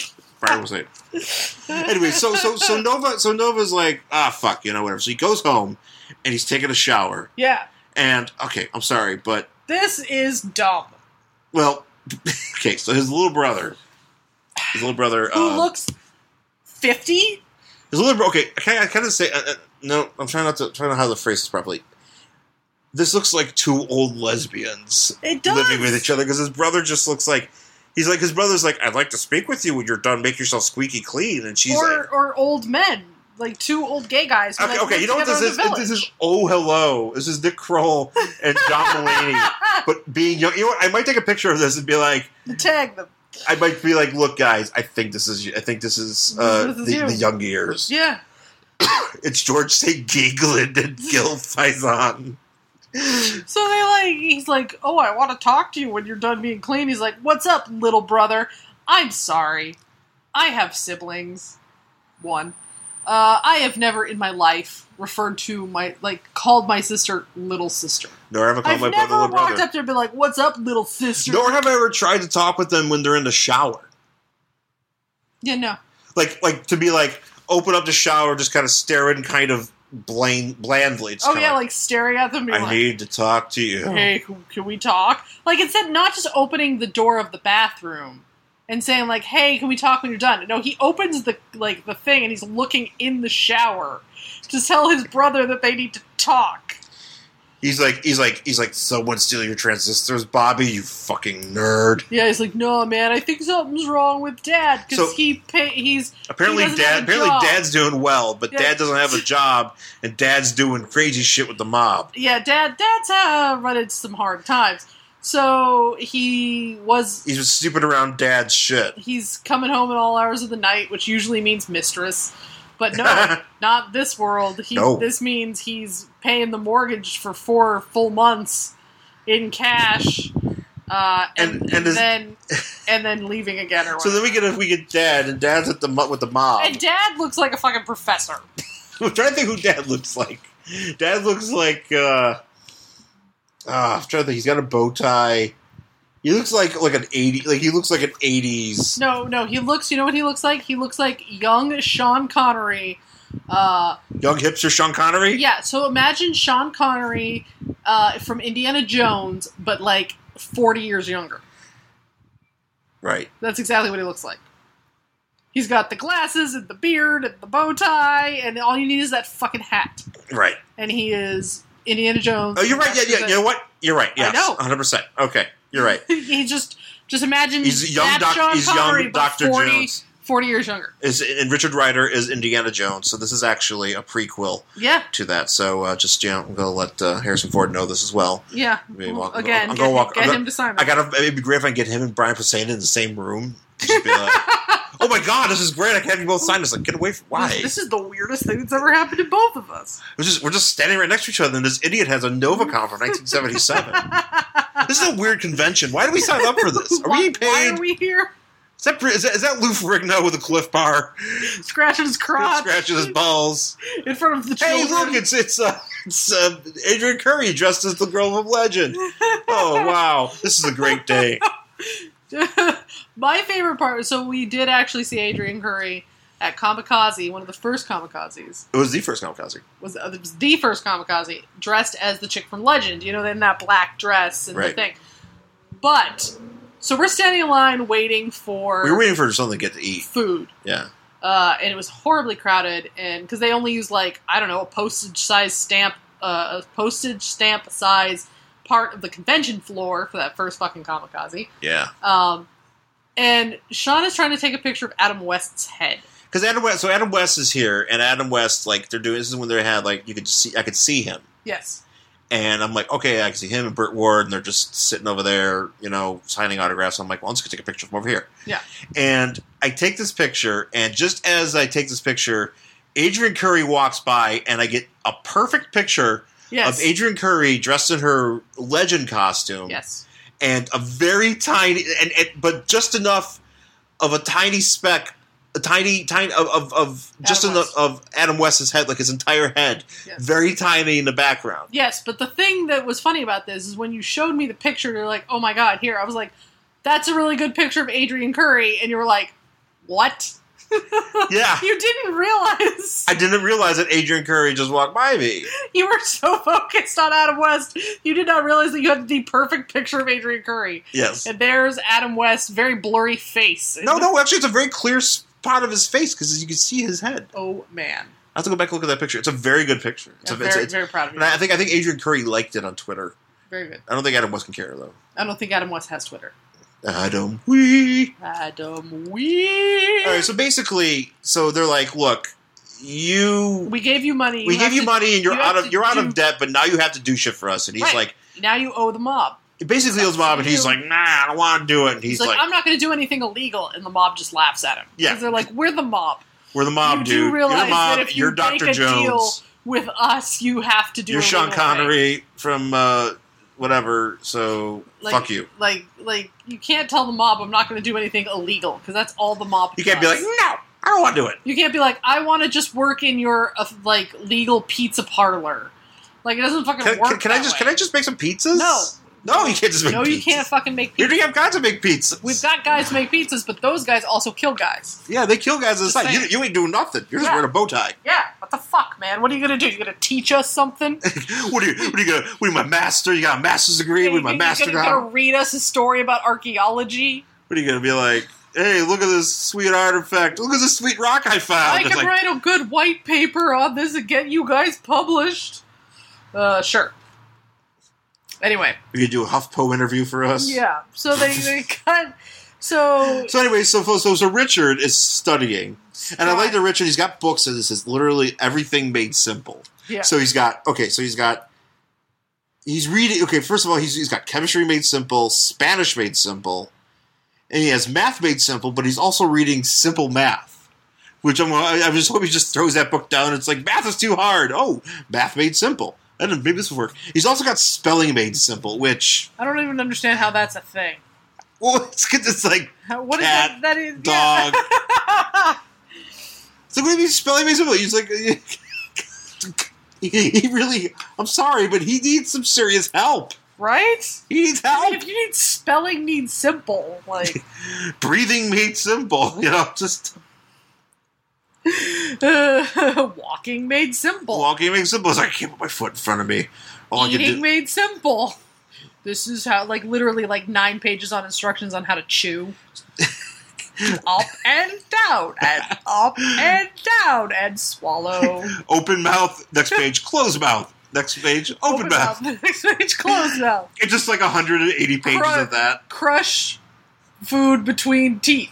Brian was saying. Anyway, so so so Nova so Nova's like, ah, fuck, you know, whatever. So he goes home and he's taking a shower. Yeah. And okay, I'm sorry, but This is dumb. well, okay. So his little brother, his little brother, Who um, looks fifty? his little bro. Okay, I kind I kind of say uh, uh, no. I'm trying not to trying to know how to phrase this properly. This looks like two old lesbians It does. living with each other because his brother just looks like he's like his brother's like, I'd like to speak with you when you're done. Make yourself squeaky clean, and she's or like, or old men, like two old gay guys. Who, okay, like, okay. live You know what this together is? in the This village. is oh hello. This is Nick Kroll and John Mulaney, but being young. You know what? I might take a picture of this and be like, Tag them. I might be like, look, guys, I think this is I think this is uh, This is the, you. the young years. Yeah. It's George Saint Giegland and Gil Faison. So they like, he's like, oh, I want to talk to you when you're done being clean. He's like, what's up, little brother? I'm sorry. I have siblings. One. Uh, I have never in my life referred to my, like, called my sister little sister. Nor have I called I've my never brother little walked brother. up there and been like, what's up, little sister? Nor have I ever tried to talk with them when they're in the shower. Yeah, no. Like, like to be like, open up the shower, just kind of stare in kind of bland, blandly. It's Oh, kinda yeah, like, staring at them and being I like, need to talk to you. hey, can, can we talk? Like, instead, not just opening the door of the bathroom and saying, like, hey, can we talk when you're done? No, he opens the, like, the thing and he's looking in the shower to tell his brother that they need to talk. He's like, he's like, he's like, someone stealing your transistors, Bobby, you fucking nerd. Yeah, he's like, no, man, I think something's wrong with Dad because So- he pay, he's Apparently, he doesn't have dad. a Apparently, job. dad's doing well, but Yeah. dad doesn't have a job, and dad's doing crazy shit with the mob. Yeah, Dad, Dad's uh, run into some hard times. So he was He's just stupid around dad's shit. he's coming home at all hours of the night, which usually means mistress. But no, not this world. He, No. This means he's paying the mortgage for four full months in cash, uh, and, And- and is- then and then leaving again or So whatever. then we get we get dad, and dad's at the mo- with the mob. And Dad looks like a fucking professor. I'm trying to think who dad looks like. Dad looks like. uh ah, I'm trying to think. He's got a bow tie. He looks like like an eighty. Like he looks like an eighties. No, no, he looks. You know what he looks like? He looks like young Sean Connery. Uh, Young hipster Sean Connery. yeah. So imagine Sean Connery uh, from Indiana Jones, but like forty years younger. Right. That's exactly what he looks like. He's got the glasses and the beard and the bow tie, and all you need is that fucking hat. Right. And he is Indiana Jones. Oh, you're right. Yeah, yeah. You know what? You're right. Yes. know. one hundred percent. Okay. You're right. he just just imagine He's young that doc- Sean he's young Connery, but Doctor forty, Jones. forty years younger. Is and Richard Rider is Indiana Jones, so this is actually a prequel Yeah, to that. So uh, just you know, I'm gonna let uh, Harrison Ford know this as well. yeah. Maybe Well, walk- again, I'm get, gonna walk- get I'm him gonna- to sign I up. gotta. It'd be great if I can get him and Brian Posehn in the same room. Just be like, oh my god, this is great! I can have you both sign this. Like, get away from why? This, this is the weirdest thing that's ever happened to both of us. We're just we're just standing right next to each other, and this idiot has a Novacom from nineteen seventy-seven. This is a weird convention. Why do we sign up for this? Are why, we being why paid? are we here? Is that is that, is that Lou Ferrigno with a Cliff Bar Scratching his crotch scratching his balls? in front of the Hey, children. look! It's it's uh, it's uh, Adrian Curry dressed as the girl from Legend. Oh wow, this is a great day. My favorite part. So we did actually see Adrian Curry at Kamikaze, one of the first Kamikazes. It was the first Kamikaze. Was uh, it was the first Kamikaze dressed as the chick from Legend? You know, in that black dress and the Right. thing. But so we're standing in line waiting for We were waiting for something to get to eat. food. Yeah. Uh, and it was horribly crowded, and because they only used like I don't know a postage size stamp, uh, a postage stamp size part of the convention floor for that first fucking Kamikaze. Yeah. Um, and Sean is trying to take a picture of Adam West's head. Because Adam West, so Adam West is here, and Adam West, like they're doing. This is when they had like you could just see, I could see him, Yes. and I'm like, okay, I can see him and Burt Ward, and they're just sitting over there, you know, signing autographs. I'm like, well, let's go take a picture from over here. Yeah. And I take this picture, and just as I take this picture, Adrian Curry walks by, and I get a perfect picture Yes. of Adrian Curry dressed in her Legend costume. Yes. And a very tiny, and, and but just enough of a tiny speck, a tiny, tiny of of, of just Adam enough West. of Adam West's head, like his entire head, Yes. very tiny in the background. Yes, but the thing that was funny about this is when you showed me the picture, you're like, "Oh my god!" Here, I was like, "That's a really good picture of Adrian Curry," and you were like, What? Yeah. You didn't realize. I didn't realize that Adrian Curry just walked by me. You were so focused on Adam West, you did not realize that you had the perfect picture of Adrian Curry. Yes. And there's Adam West's very blurry face. No, no, actually, it's a very clear spot of his face because you can see his head. Oh, man. I have to go back and look at that picture. It's a very good picture. It's I'm a, it's, very, it's, very proud of you. and I think I think Adrian Curry liked it on Twitter. Very good. I don't think Adam West can care, though. I don't think Adam West has Twitter. Adam Wee. Adam Wee. All right, so basically, so they're like, look, you... We gave you money. We you gave have you to- money, and you're you out have of to you're out do- of debt, but now you have to do shit for us. And he's Right. like... Now you owe the mob. Basically, he owes mob, and he's You- like, nah, I don't want to do it. And He's, he's, like, like, I'm not going to do anything illegal, and the mob just laughs at him. Yeah. Because they're like, we're the mob. we're the mob, you dude. do You're realize the mob. that if you You're make Doctor a Jones. deal with us, you have to do You're a Sean legal thing. Connery from uh, whatever, so Like, fuck you. Like, like you can't tell the mob I'm not going to do anything illegal because that's all the mob. You can't be like, does. no, I don't want to do it. You can't be like, I want to just work in your uh, like legal pizza parlor. Like it doesn't fucking Can, work. can, can I that just way. can I just make some pizzas? No. No, you can't just make No, pizzas. you can't fucking make Here pizzas. we have guys to make pizzas. We've got guys to make pizzas, but those guys also kill guys. Yeah, they kill guys on the Just side. You, saying. you ain't doing nothing. You're just Yeah. wearing a bow tie. Yeah, what the fuck, man? What are you gonna do? You gonna teach us something? what are you? What are you gonna? What are you, my master? You got a master's degree? What are you, my you master gonna, now? gonna read us a story about archaeology? What are you gonna be like? Hey, look at this sweet artifact. Look at this sweet rock I found. I It's can like, write a good white paper on this and get you guys published. Uh, sure. Anyway, you could do a HuffPo interview for us. yeah. So they, they cut. So So anyway, so so so Richard is studying, and I like that Richard. He's got books, and this is literally everything made simple. yeah. So he's got okay. So he's got he's reading. Okay, first of all, he's he's got chemistry made simple, Spanish made simple, and he has math made simple. But he's also reading simple math, which I'm I, I just hope he just throws that book down. It's like math is too hard. Oh, math made simple. I don't know, maybe this will work. He's also got spelling made simple, which I don't even understand how that's a thing. well, it's, it's like How, what is cat, that? That is dog. Yeah. So what do you mean spelling made simple? He's like. He, he really, I'm sorry, but he needs some serious help. Right? He needs help. If you need spelling, need simple. Like Breathing made simple, you know, just uh, walking made simple. walking made simple. It's like I can't put my foot in front of me. All I can Eating do. made simple. This is how, like, literally, like nine pages on instructions on how to chew. Up and down, and up and down, and swallow. Open mouth. Next page, close mouth. Next page, open, mouth. Next page, close mouth. It's just like one hundred eighty pages Cru- of that. Crush food between teeth.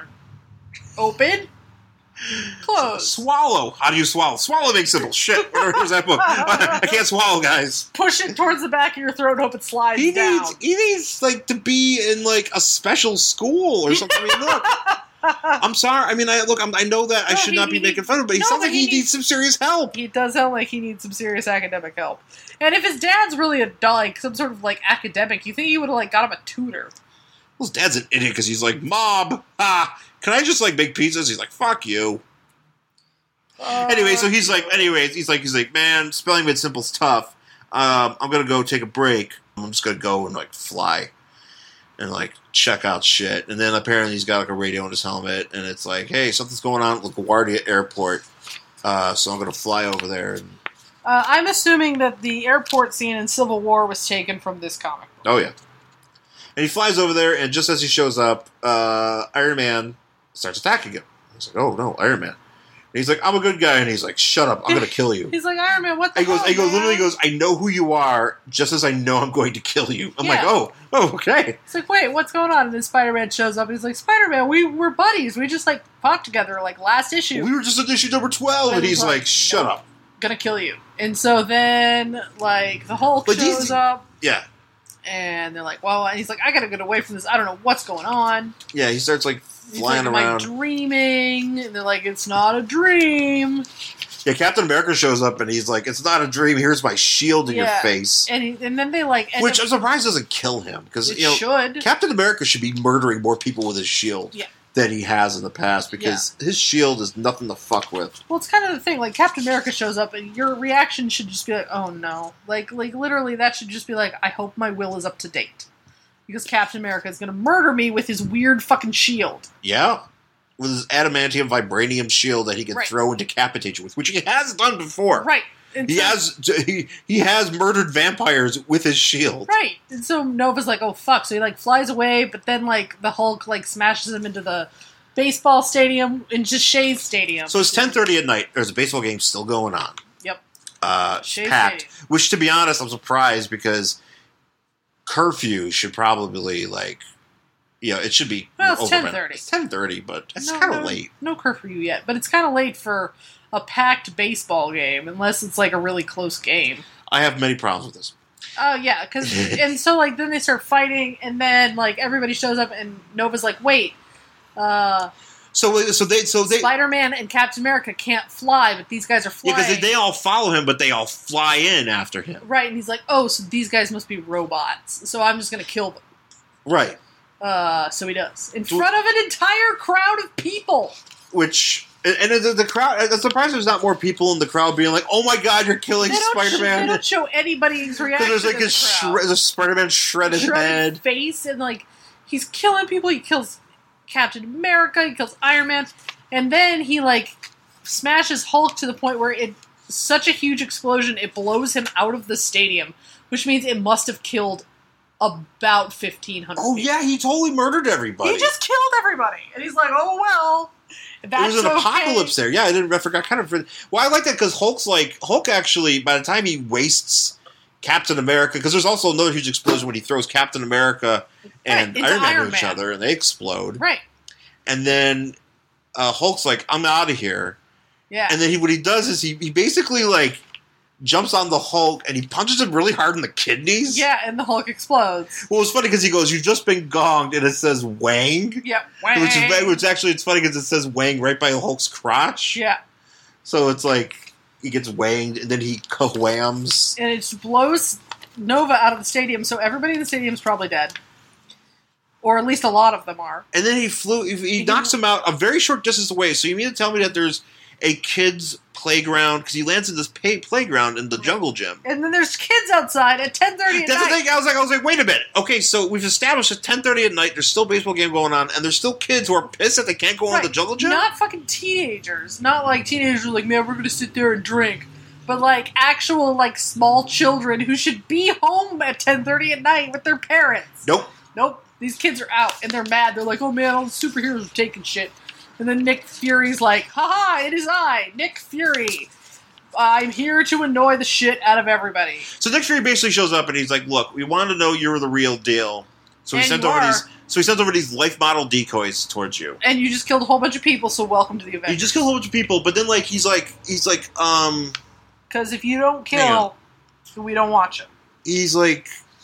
Open. Close. Swallow. How do you swallow? Swallow makes simple. Shit. Where- Where's that book? I can't swallow, guys. Push it towards the back of your throat and hope it slides He down. needs. He needs like to be in like a special school or something. I mean, look. I'm sorry. I mean, I look. I'm, I know that I No, should he- not be he- making fun of him, but he no, sounds but like he, he needs, needs- some serious help. He does sound like he needs some serious academic help. And if his dad's really a like some sort of like academic, you think he would have like got him a tutor? Well, his dad's an idiot because he's like, Mom, ah, can I just like make pizzas? He's like, fuck you. Uh, Anyway, so he's like, anyways, he's like, he's like, man, spelling made simple's tough. Um, I'm gonna go take a break. I'm just gonna go and like fly and like check out shit. And then apparently he's got like a radio on his helmet, and it's like, hey, something's going on at LaGuardia Airport. Uh, so I'm gonna fly over there. And Uh, I'm assuming that the airport scene in Civil War was taken from this comic. oh yeah, and he flies over there, and just as he shows up, uh, Iron Man starts attacking him. He's like, oh no, Iron Man. And he's like, I'm a good guy, and he's like, shut up, I'm gonna kill you. He's like, Iron Man, what the He goes, hell, he goes, man? literally goes, I know who you are, just as I know I'm going to kill you. I'm like, Yeah. oh, oh, okay. He's like, wait, what's going on? And then Spider-Man shows up. He's like, Spider-Man, we were buddies. We just, like, fought together, like, last issue. We were just at issue number twelve, and And he's he's like, like, shut no. up. Gonna kill you. And so then, like, the Hulk But shows he's- up, Yeah, and they're like, well, and he's like, I gotta get away from this. I don't know what's going on. yeah. He starts like He's flying like, am around. I dreaming? And they're like, it's not a dream. Yeah, Captain America shows up, and he's like, it's not a dream. Here's my shield in your Yeah. face. And he, and then they, like, end Which up, I'm surprised doesn't kill him because it you know should. Captain America should be murdering more people with his shield Yeah. than he has in the past because his shield is nothing to fuck with. Well, it's kind of the thing. Like, Captain America shows up, and your reaction should just be like, "Oh no!" Like, like literally, that should just be like, "I hope my will is up to date," because Captain America is going to murder me with his weird fucking shield. Yeah, with his adamantium vibranium shield that he can Right. throw and decapitate you with, which he has done before. Right. And He so- has he, he has murdered vampires with his shield. Right. And so Nova's like, oh, fuck. So he, like, flies away, but then, like, the Hulk, like, smashes him into the baseball stadium, into Shay's stadium. So it's ten thirty at night. There's a baseball game still going on. Yep. Uh, Shea packed. Stadium. Which, to be honest, I'm surprised because curfew should probably, like, you know, it should be Well, it's over by- ten thirty. It's ten thirty, but it's No, kind of no, late. No curfew yet, but it's kind of late for a packed baseball game, unless it's, like, a really close game. I have many problems with this. Oh, yeah, because, and so, like, then they start fighting, and then, like, everybody shows up, and Nova's like, wait, uh, So, so they, so they, Spider-Man and Captain America can't fly, but these guys are yeah, flying. because they, they all follow him, but they all fly in after him. Right, and he's like, oh, so these guys must be robots, so I'm just gonna kill them. Right. Uh, so he does. In front of an entire crowd of people! Which, and, and the, the crowd, I'm surprised there's not more people in the crowd being like, oh my god, you're killing They don't, sh- they Spider-Man. don't show anybody's reaction Because there's like to a, the crowd. shred, there's a Spider-Man shredded Shredded head. face, and like, he's killing people, he kills Captain America, he kills Iron Man, and then he like, smashes Hulk to the point where it, such a huge explosion, it blows him out of the stadium, which means it must have killed about fifteen hundred Oh people. yeah, he totally murdered everybody. He just killed everybody, and he's like, "Oh well, There that's was an okay." apocalypse there. Yeah, I didn't. I forgot. Kind of. Well, I like that because Hulk's like Hulk. Actually, by the time he wastes Captain America, because there's also another huge explosion when he throws Captain America and Right, into Iron Man Iron to each Man. other, and they explode. Right? And then uh, Hulk's like, "I'm out of here." Yeah. And then he, what he does is he, he basically like jumps on the Hulk and he punches him really hard in the kidneys. yeah, and the Hulk explodes. Well, it's funny because he goes, "You've just been gonged," and it says "Wang," Yeah. which is which actually it's funny because it says "Wang" right by Hulk's crotch. Yeah, So it's like he gets wanged and then he whams. and it just blows Nova out of the stadium, so everybody in the stadium's probably dead, or at least a lot of them are. And then he flew. He, he knocks him out a very short distance away. So you mean to tell me that there's a kid's playground because he lands in this pay, playground in the jungle gym? And then there's kids outside at ten thirty at That's the night. thing. I was like, I was like, wait a minute. Okay, so we've established at ten thirty at night. There's still a baseball game going on, and there's still kids who are pissed that they can't go Right. on the jungle gym. Not fucking teenagers. Not like teenagers who are like, man, we're gonna sit there and drink. But like actual like small children who should be home at ten thirty at night with their parents. Nope. Nope. These kids are out and they're mad. They're like, oh man, all the superheroes are taking shit. And then Nick Fury's like, haha, it is I, Nick Fury. I'm here to annoy the shit out of everybody. So Nick Fury basically shows up and he's like, "Look, we wanted to know you were the real deal." So he And sent you over are. these. So he sent over these life model decoys towards you. And you just killed a whole bunch of people, so welcome to the You event. just kill a whole bunch of people, but then like he's like he's like um Because if you don't Hang kill, we don't watch it. he's like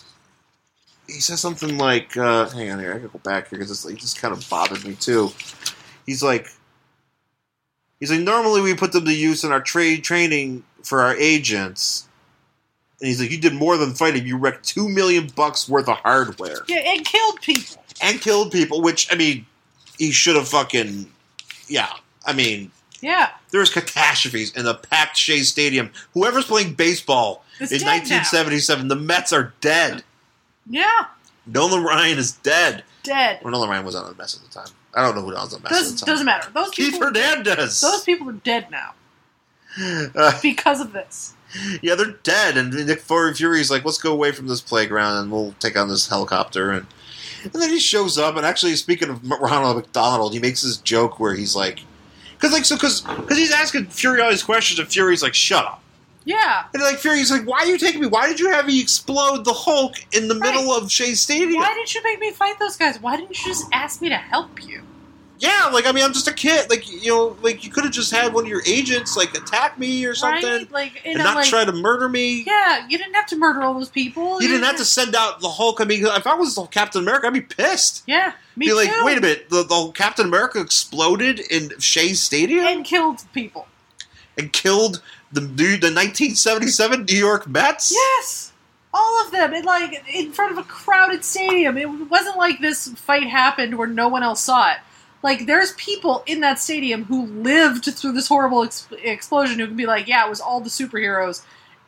he says something like uh, hang on here, I gotta go back here because this like, just kind of bothered me too. He's like he's like normally we put them to use in our trade training for our agents, and he's like you did more than fighting. You wrecked two million bucks worth of hardware Yeah, and killed people. and killed people. Which I mean, he should have fucking yeah. I mean. Yeah. There's catastrophes in the packed Shea Stadium. Whoever's playing baseball It's in dead nineteen seventy-seven, the Mets are dead. Yeah. Nolan Ryan is dead. Dead. Well, Nolan Ryan was on the Mets at the time. I don't know who else on the Mets Does, at the time. doesn't matter. Those Keith people, Hernandez. those people are dead now Uh, because of this. yeah, they're dead. And Nick Fury's like, let's go away from this playground and we'll take on this helicopter. And and then he shows up. And actually, speaking of Ronald McDonald, he makes this joke where he's like, because like so because because he's asking Fury all these questions, and Fury's like, shut up. Yeah. And like Fury's like, why are you taking me? Why did you have me explode the Hulk in the Right. middle of Shea Stadium? Why didn't you make me fight those guys? Why didn't you just ask me to help you? Yeah, like I mean, I'm just a kid. Like you know, like you could have just had one of your agents like attack me or something, Right? Like, and and I'm not like, try to murder me. yeah, you didn't have to murder all those people. You didn't have to send out the Hulk. I mean, if I was Captain America, I'd be pissed. Yeah, me be too. like, wait a minute, the, the Captain America exploded in Shea Stadium and, And killed people. killed the dude, the nineteen seventy-seven New York Mets. Yes, all of them. In like in front of a crowded stadium. It wasn't like this fight happened where no one else saw it. Like, there's people in that stadium who lived through this horrible ex- explosion who can be like, yeah, it was all the superheroes.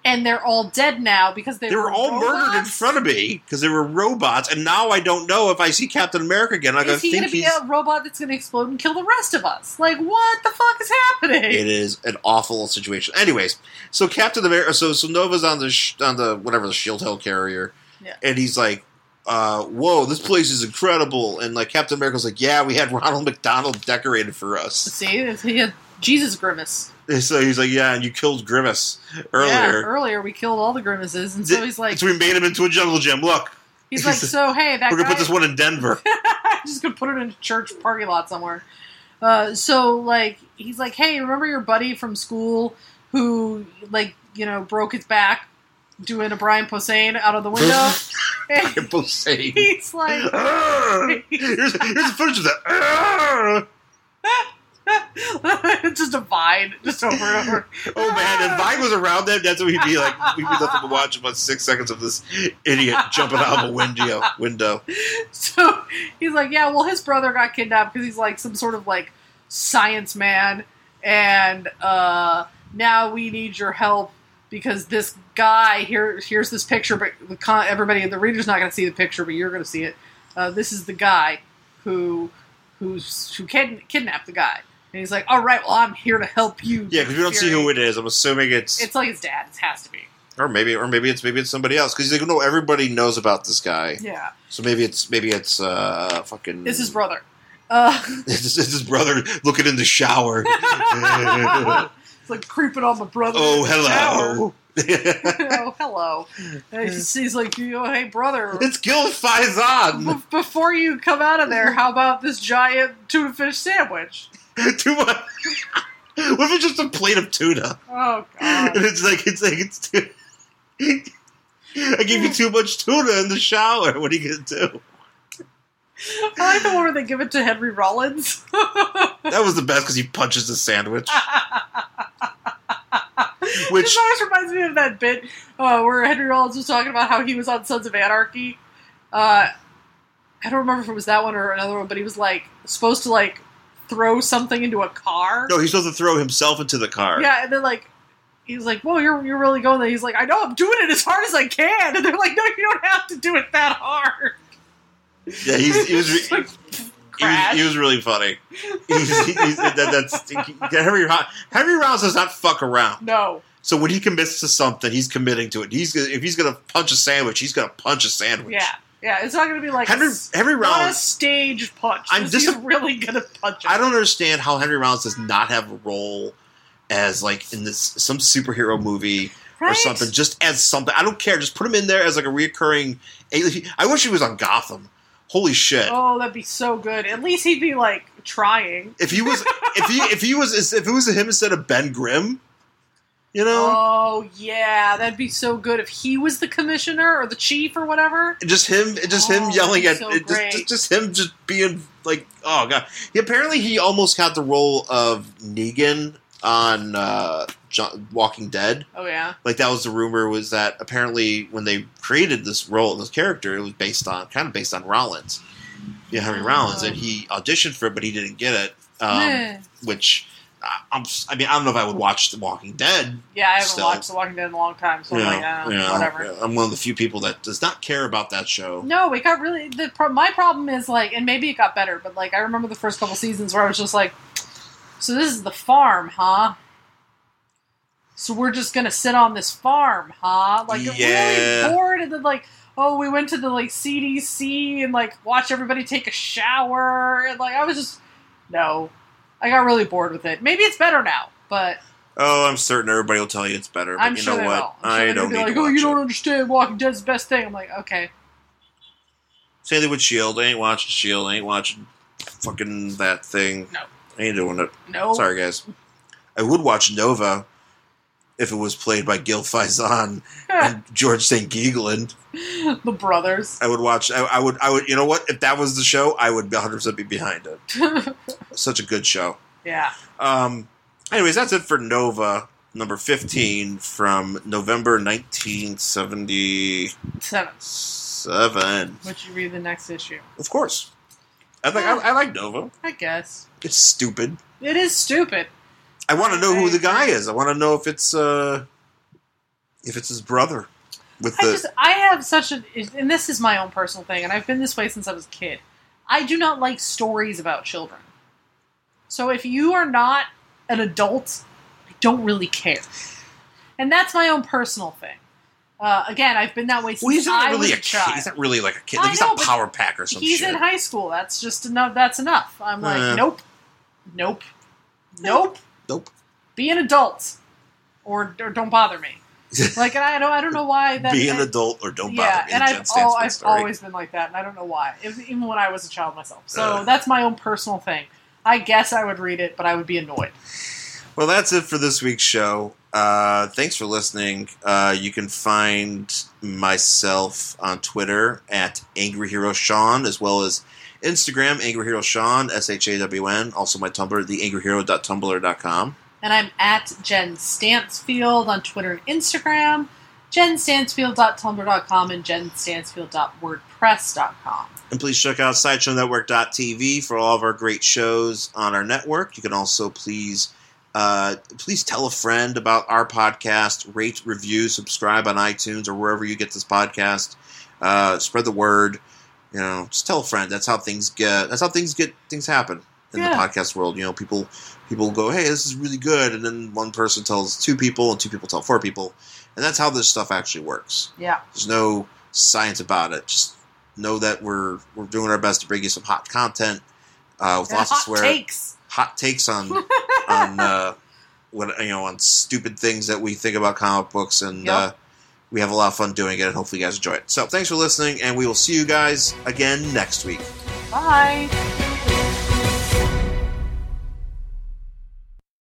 and they're all dead now because they, They were all robots? murdered in front of me because they were robots, and now I don't know if I see Captain America again. I Is he think going to be he's... a robot that's going to explode and kill the rest of us? Like, what the fuck is happening? It is an awful situation. Anyways, so Captain America, so so Nova's on the sh- on the whatever the shield helicarrier, Yeah. and he's like, uh, "Whoa, this place is incredible!" And like Captain America's like, "Yeah, we had Ronald McDonald decorated for us." See, he had Jesus Grimace. And so he's like, "Yeah, and you killed Grimace earlier." Yeah, earlier we killed all the Grimaces, and so he's like, so we made him into a jungle gym. Look, he's like, so hey, that we're gonna guy, put this one in Denver. just gonna put it in a church parking lot somewhere. Uh, so like, he's like, hey, remember your buddy from school who like you know broke his back doing a Brian Posehn out of the window? Brian Posehn. He's like, here's, here's the footage of that. just a Vine, just over and over. Oh man, if Vine was around then, that's what he'd be like. We'd be nothing to watch about six seconds of this idiot jumping out of a window. Window. So he's like, yeah, well, his brother got kidnapped because he's like some sort of like science man, and uh, now we need your help because this guy here. Here's this picture, but the con- everybody, the reader's not going to see the picture, but you're going to see it. Uh, this is the guy who who's who kid- kidnapped the guy. And he's like, all right, well, I'm here to help you. Yeah, because we don't see who it is. I'm assuming it's... It's like his dad. It has to be. Or maybe or maybe it's maybe it's somebody else. Because he's like, no, everybody knows about this guy. Yeah. So maybe it's maybe it's uh, fucking... It's his brother. Uh, it's, it's his brother looking in the shower. it's like creeping on my brother. Oh, in the hello. oh, hello. And he's, he's like, you know, hey, brother. It's Gil Faison. B- before you come out of there, how about this giant tuna fish sandwich? Too much. What if it's just a plate of tuna? Oh, God. And it's like, it's like, it's too... I gave you too much tuna in the shower. What are you going to do? I like the one where they give it to Henry Rollins. That was the best because he punches the sandwich. Which This always reminds me of that bit uh, where Henry Rollins was talking about how he was on Sons of Anarchy. Uh, I don't remember if it was that one or another one, but he was like supposed to like throw something into a car. No, he's supposed to throw himself into the car. Yeah, and then like he's like, "Whoa, you're you're really going there." He's like, "I know, I'm doing it as hard as I can." And they're like, "No, you don't have to do it that hard." Yeah, he's, he was. Just, like, He was, he was really funny. He's, he's, that, that's Henry. Henry Rollins does not fuck around. No. So when he commits to something, he's committing to it. He's if he's gonna punch a sandwich, he's gonna punch a sandwich. Yeah, yeah. It's not going to be like Henry a, Henry not a Rollins. staged punch. I'm He's dis- really going to punch it. I don't understand how Henry Rollins does not have a role as like in this some superhero movie Right? or something. Just as something. I don't care. Just put him in there as like a reoccurring. I wish he was on Gotham. Holy shit. Oh, that'd be so good. At least he'd be like trying. If he was, if he, if he was, if it was him instead of Ben Grimm, you know, Oh yeah, that'd be so good if he was the commissioner or the chief or whatever. just him, just Oh, him yelling at, that'd be so it, just, great. just, just him, just being like, oh god. He, apparently, he almost got the role of Negan on uh, John, Walking Dead. Oh yeah. Like that was the rumor was that apparently when they created this role, this character, it was based on kind of based on Rollins, yeah, Henry Rollins, and he auditioned for it, but he didn't get it. Um, Yeah. which uh, I'm, I mean, I don't know if I would watch The Walking Dead. Yeah, I haven't Still. watched The Walking Dead in a long time, so I'm like, uh, yeah, whatever. yeah. I'm one of the few people that does not care about that show. No, it got really. The pro- my problem is like, and maybe it got better, but like I remember the first couple seasons where I was just like, so this is the farm, huh? So we're just gonna sit on this farm, huh? Like Yeah. really bored, and then like, oh, we went to the like C D C and like watch everybody take a shower, and like I was just no, I got really bored with it. Maybe it's better now, but Oh, I'm certain everybody will tell you it's better. But I'm you sure know they what? will. I'm I sure they're don't gonna be need like, to oh, watch you don't it. understand. Walking Dead's the best thing. I'm like, okay. Same thing with Shield. I ain't watching Shield. I ain't watching fucking that thing. No. I ain't doing it. No. Sorry, guys. I would watch Nova if it was played by Gil Faison and George Saint Geegland. The brothers. I would watch. I, I would. I would. You know what? If that was the show, I would one hundred percent be behind it. Such a good show. Yeah. Um. Anyways, that's it for Nova number fifteen from November nineteen seventy-seven. Seven. Would you read the next issue? Of course. I like. I, I like Nova. I guess. It's stupid. It is stupid. I want to know who the guy is. I want to know if it's uh, If it's his brother. With I the just, I have such a, and this is my own personal thing, and I've been this way since I was a kid. I do not like stories about children. So if you are not an adult, I don't really care. And that's my own personal thing. Uh, again, I've been that way since well, he's not I really was a a child. kid. He's not really like a kid. Like, I he's know, not but Power Pack or some He's shit. in high school. That's just enough. That's enough. I'm like, Uh. nope, nope, nope. Nope. Be an adult, or, or don't bother me. Like, and I don't, I don't know why that. Be an and, adult or don't yeah, bother me. and the I've, Jen Stansfield al- I've story. always been like that, and I don't know why. If, even when I was a child myself. So Uh. that's my own personal thing. I guess I would read it, but I would be annoyed. Well, that's it for this week's show. Uh, thanks for listening. Uh, you can find myself on Twitter at Angry Hero Sean, as well as Instagram, Angry Hero Sean, S H A W N. Also my Tumblr, the angry hero dot tumblr dot com. And I'm at Jen Stansfield on Twitter and Instagram, jen stansfield dot tumblr dot com, and jen stansfield dot wordpress dot com. And please check out sideshow network dot t v for all of our great shows on our network. You can also please uh, please tell a friend about our podcast, rate, review, subscribe on iTunes or wherever you get this podcast. Uh, spread the word. You know, just tell a friend. That's how things get. That's how things get. Things happen in Yeah. the podcast world. You know, people people go, "Hey, this is really good," and then one person tells two people, and two people tell four people, and that's how this stuff actually works. Yeah. There's no science about it. Just know that we're we're doing our best to bring you some hot content uh, with And lots of hot swear, takes. hot takes on on uh, what you know on stupid things that we think about comic books, and Yep. uh, we have a lot of fun doing it. And hopefully, you guys enjoy it. So, thanks for listening, and we will see you guys again next week. Bye.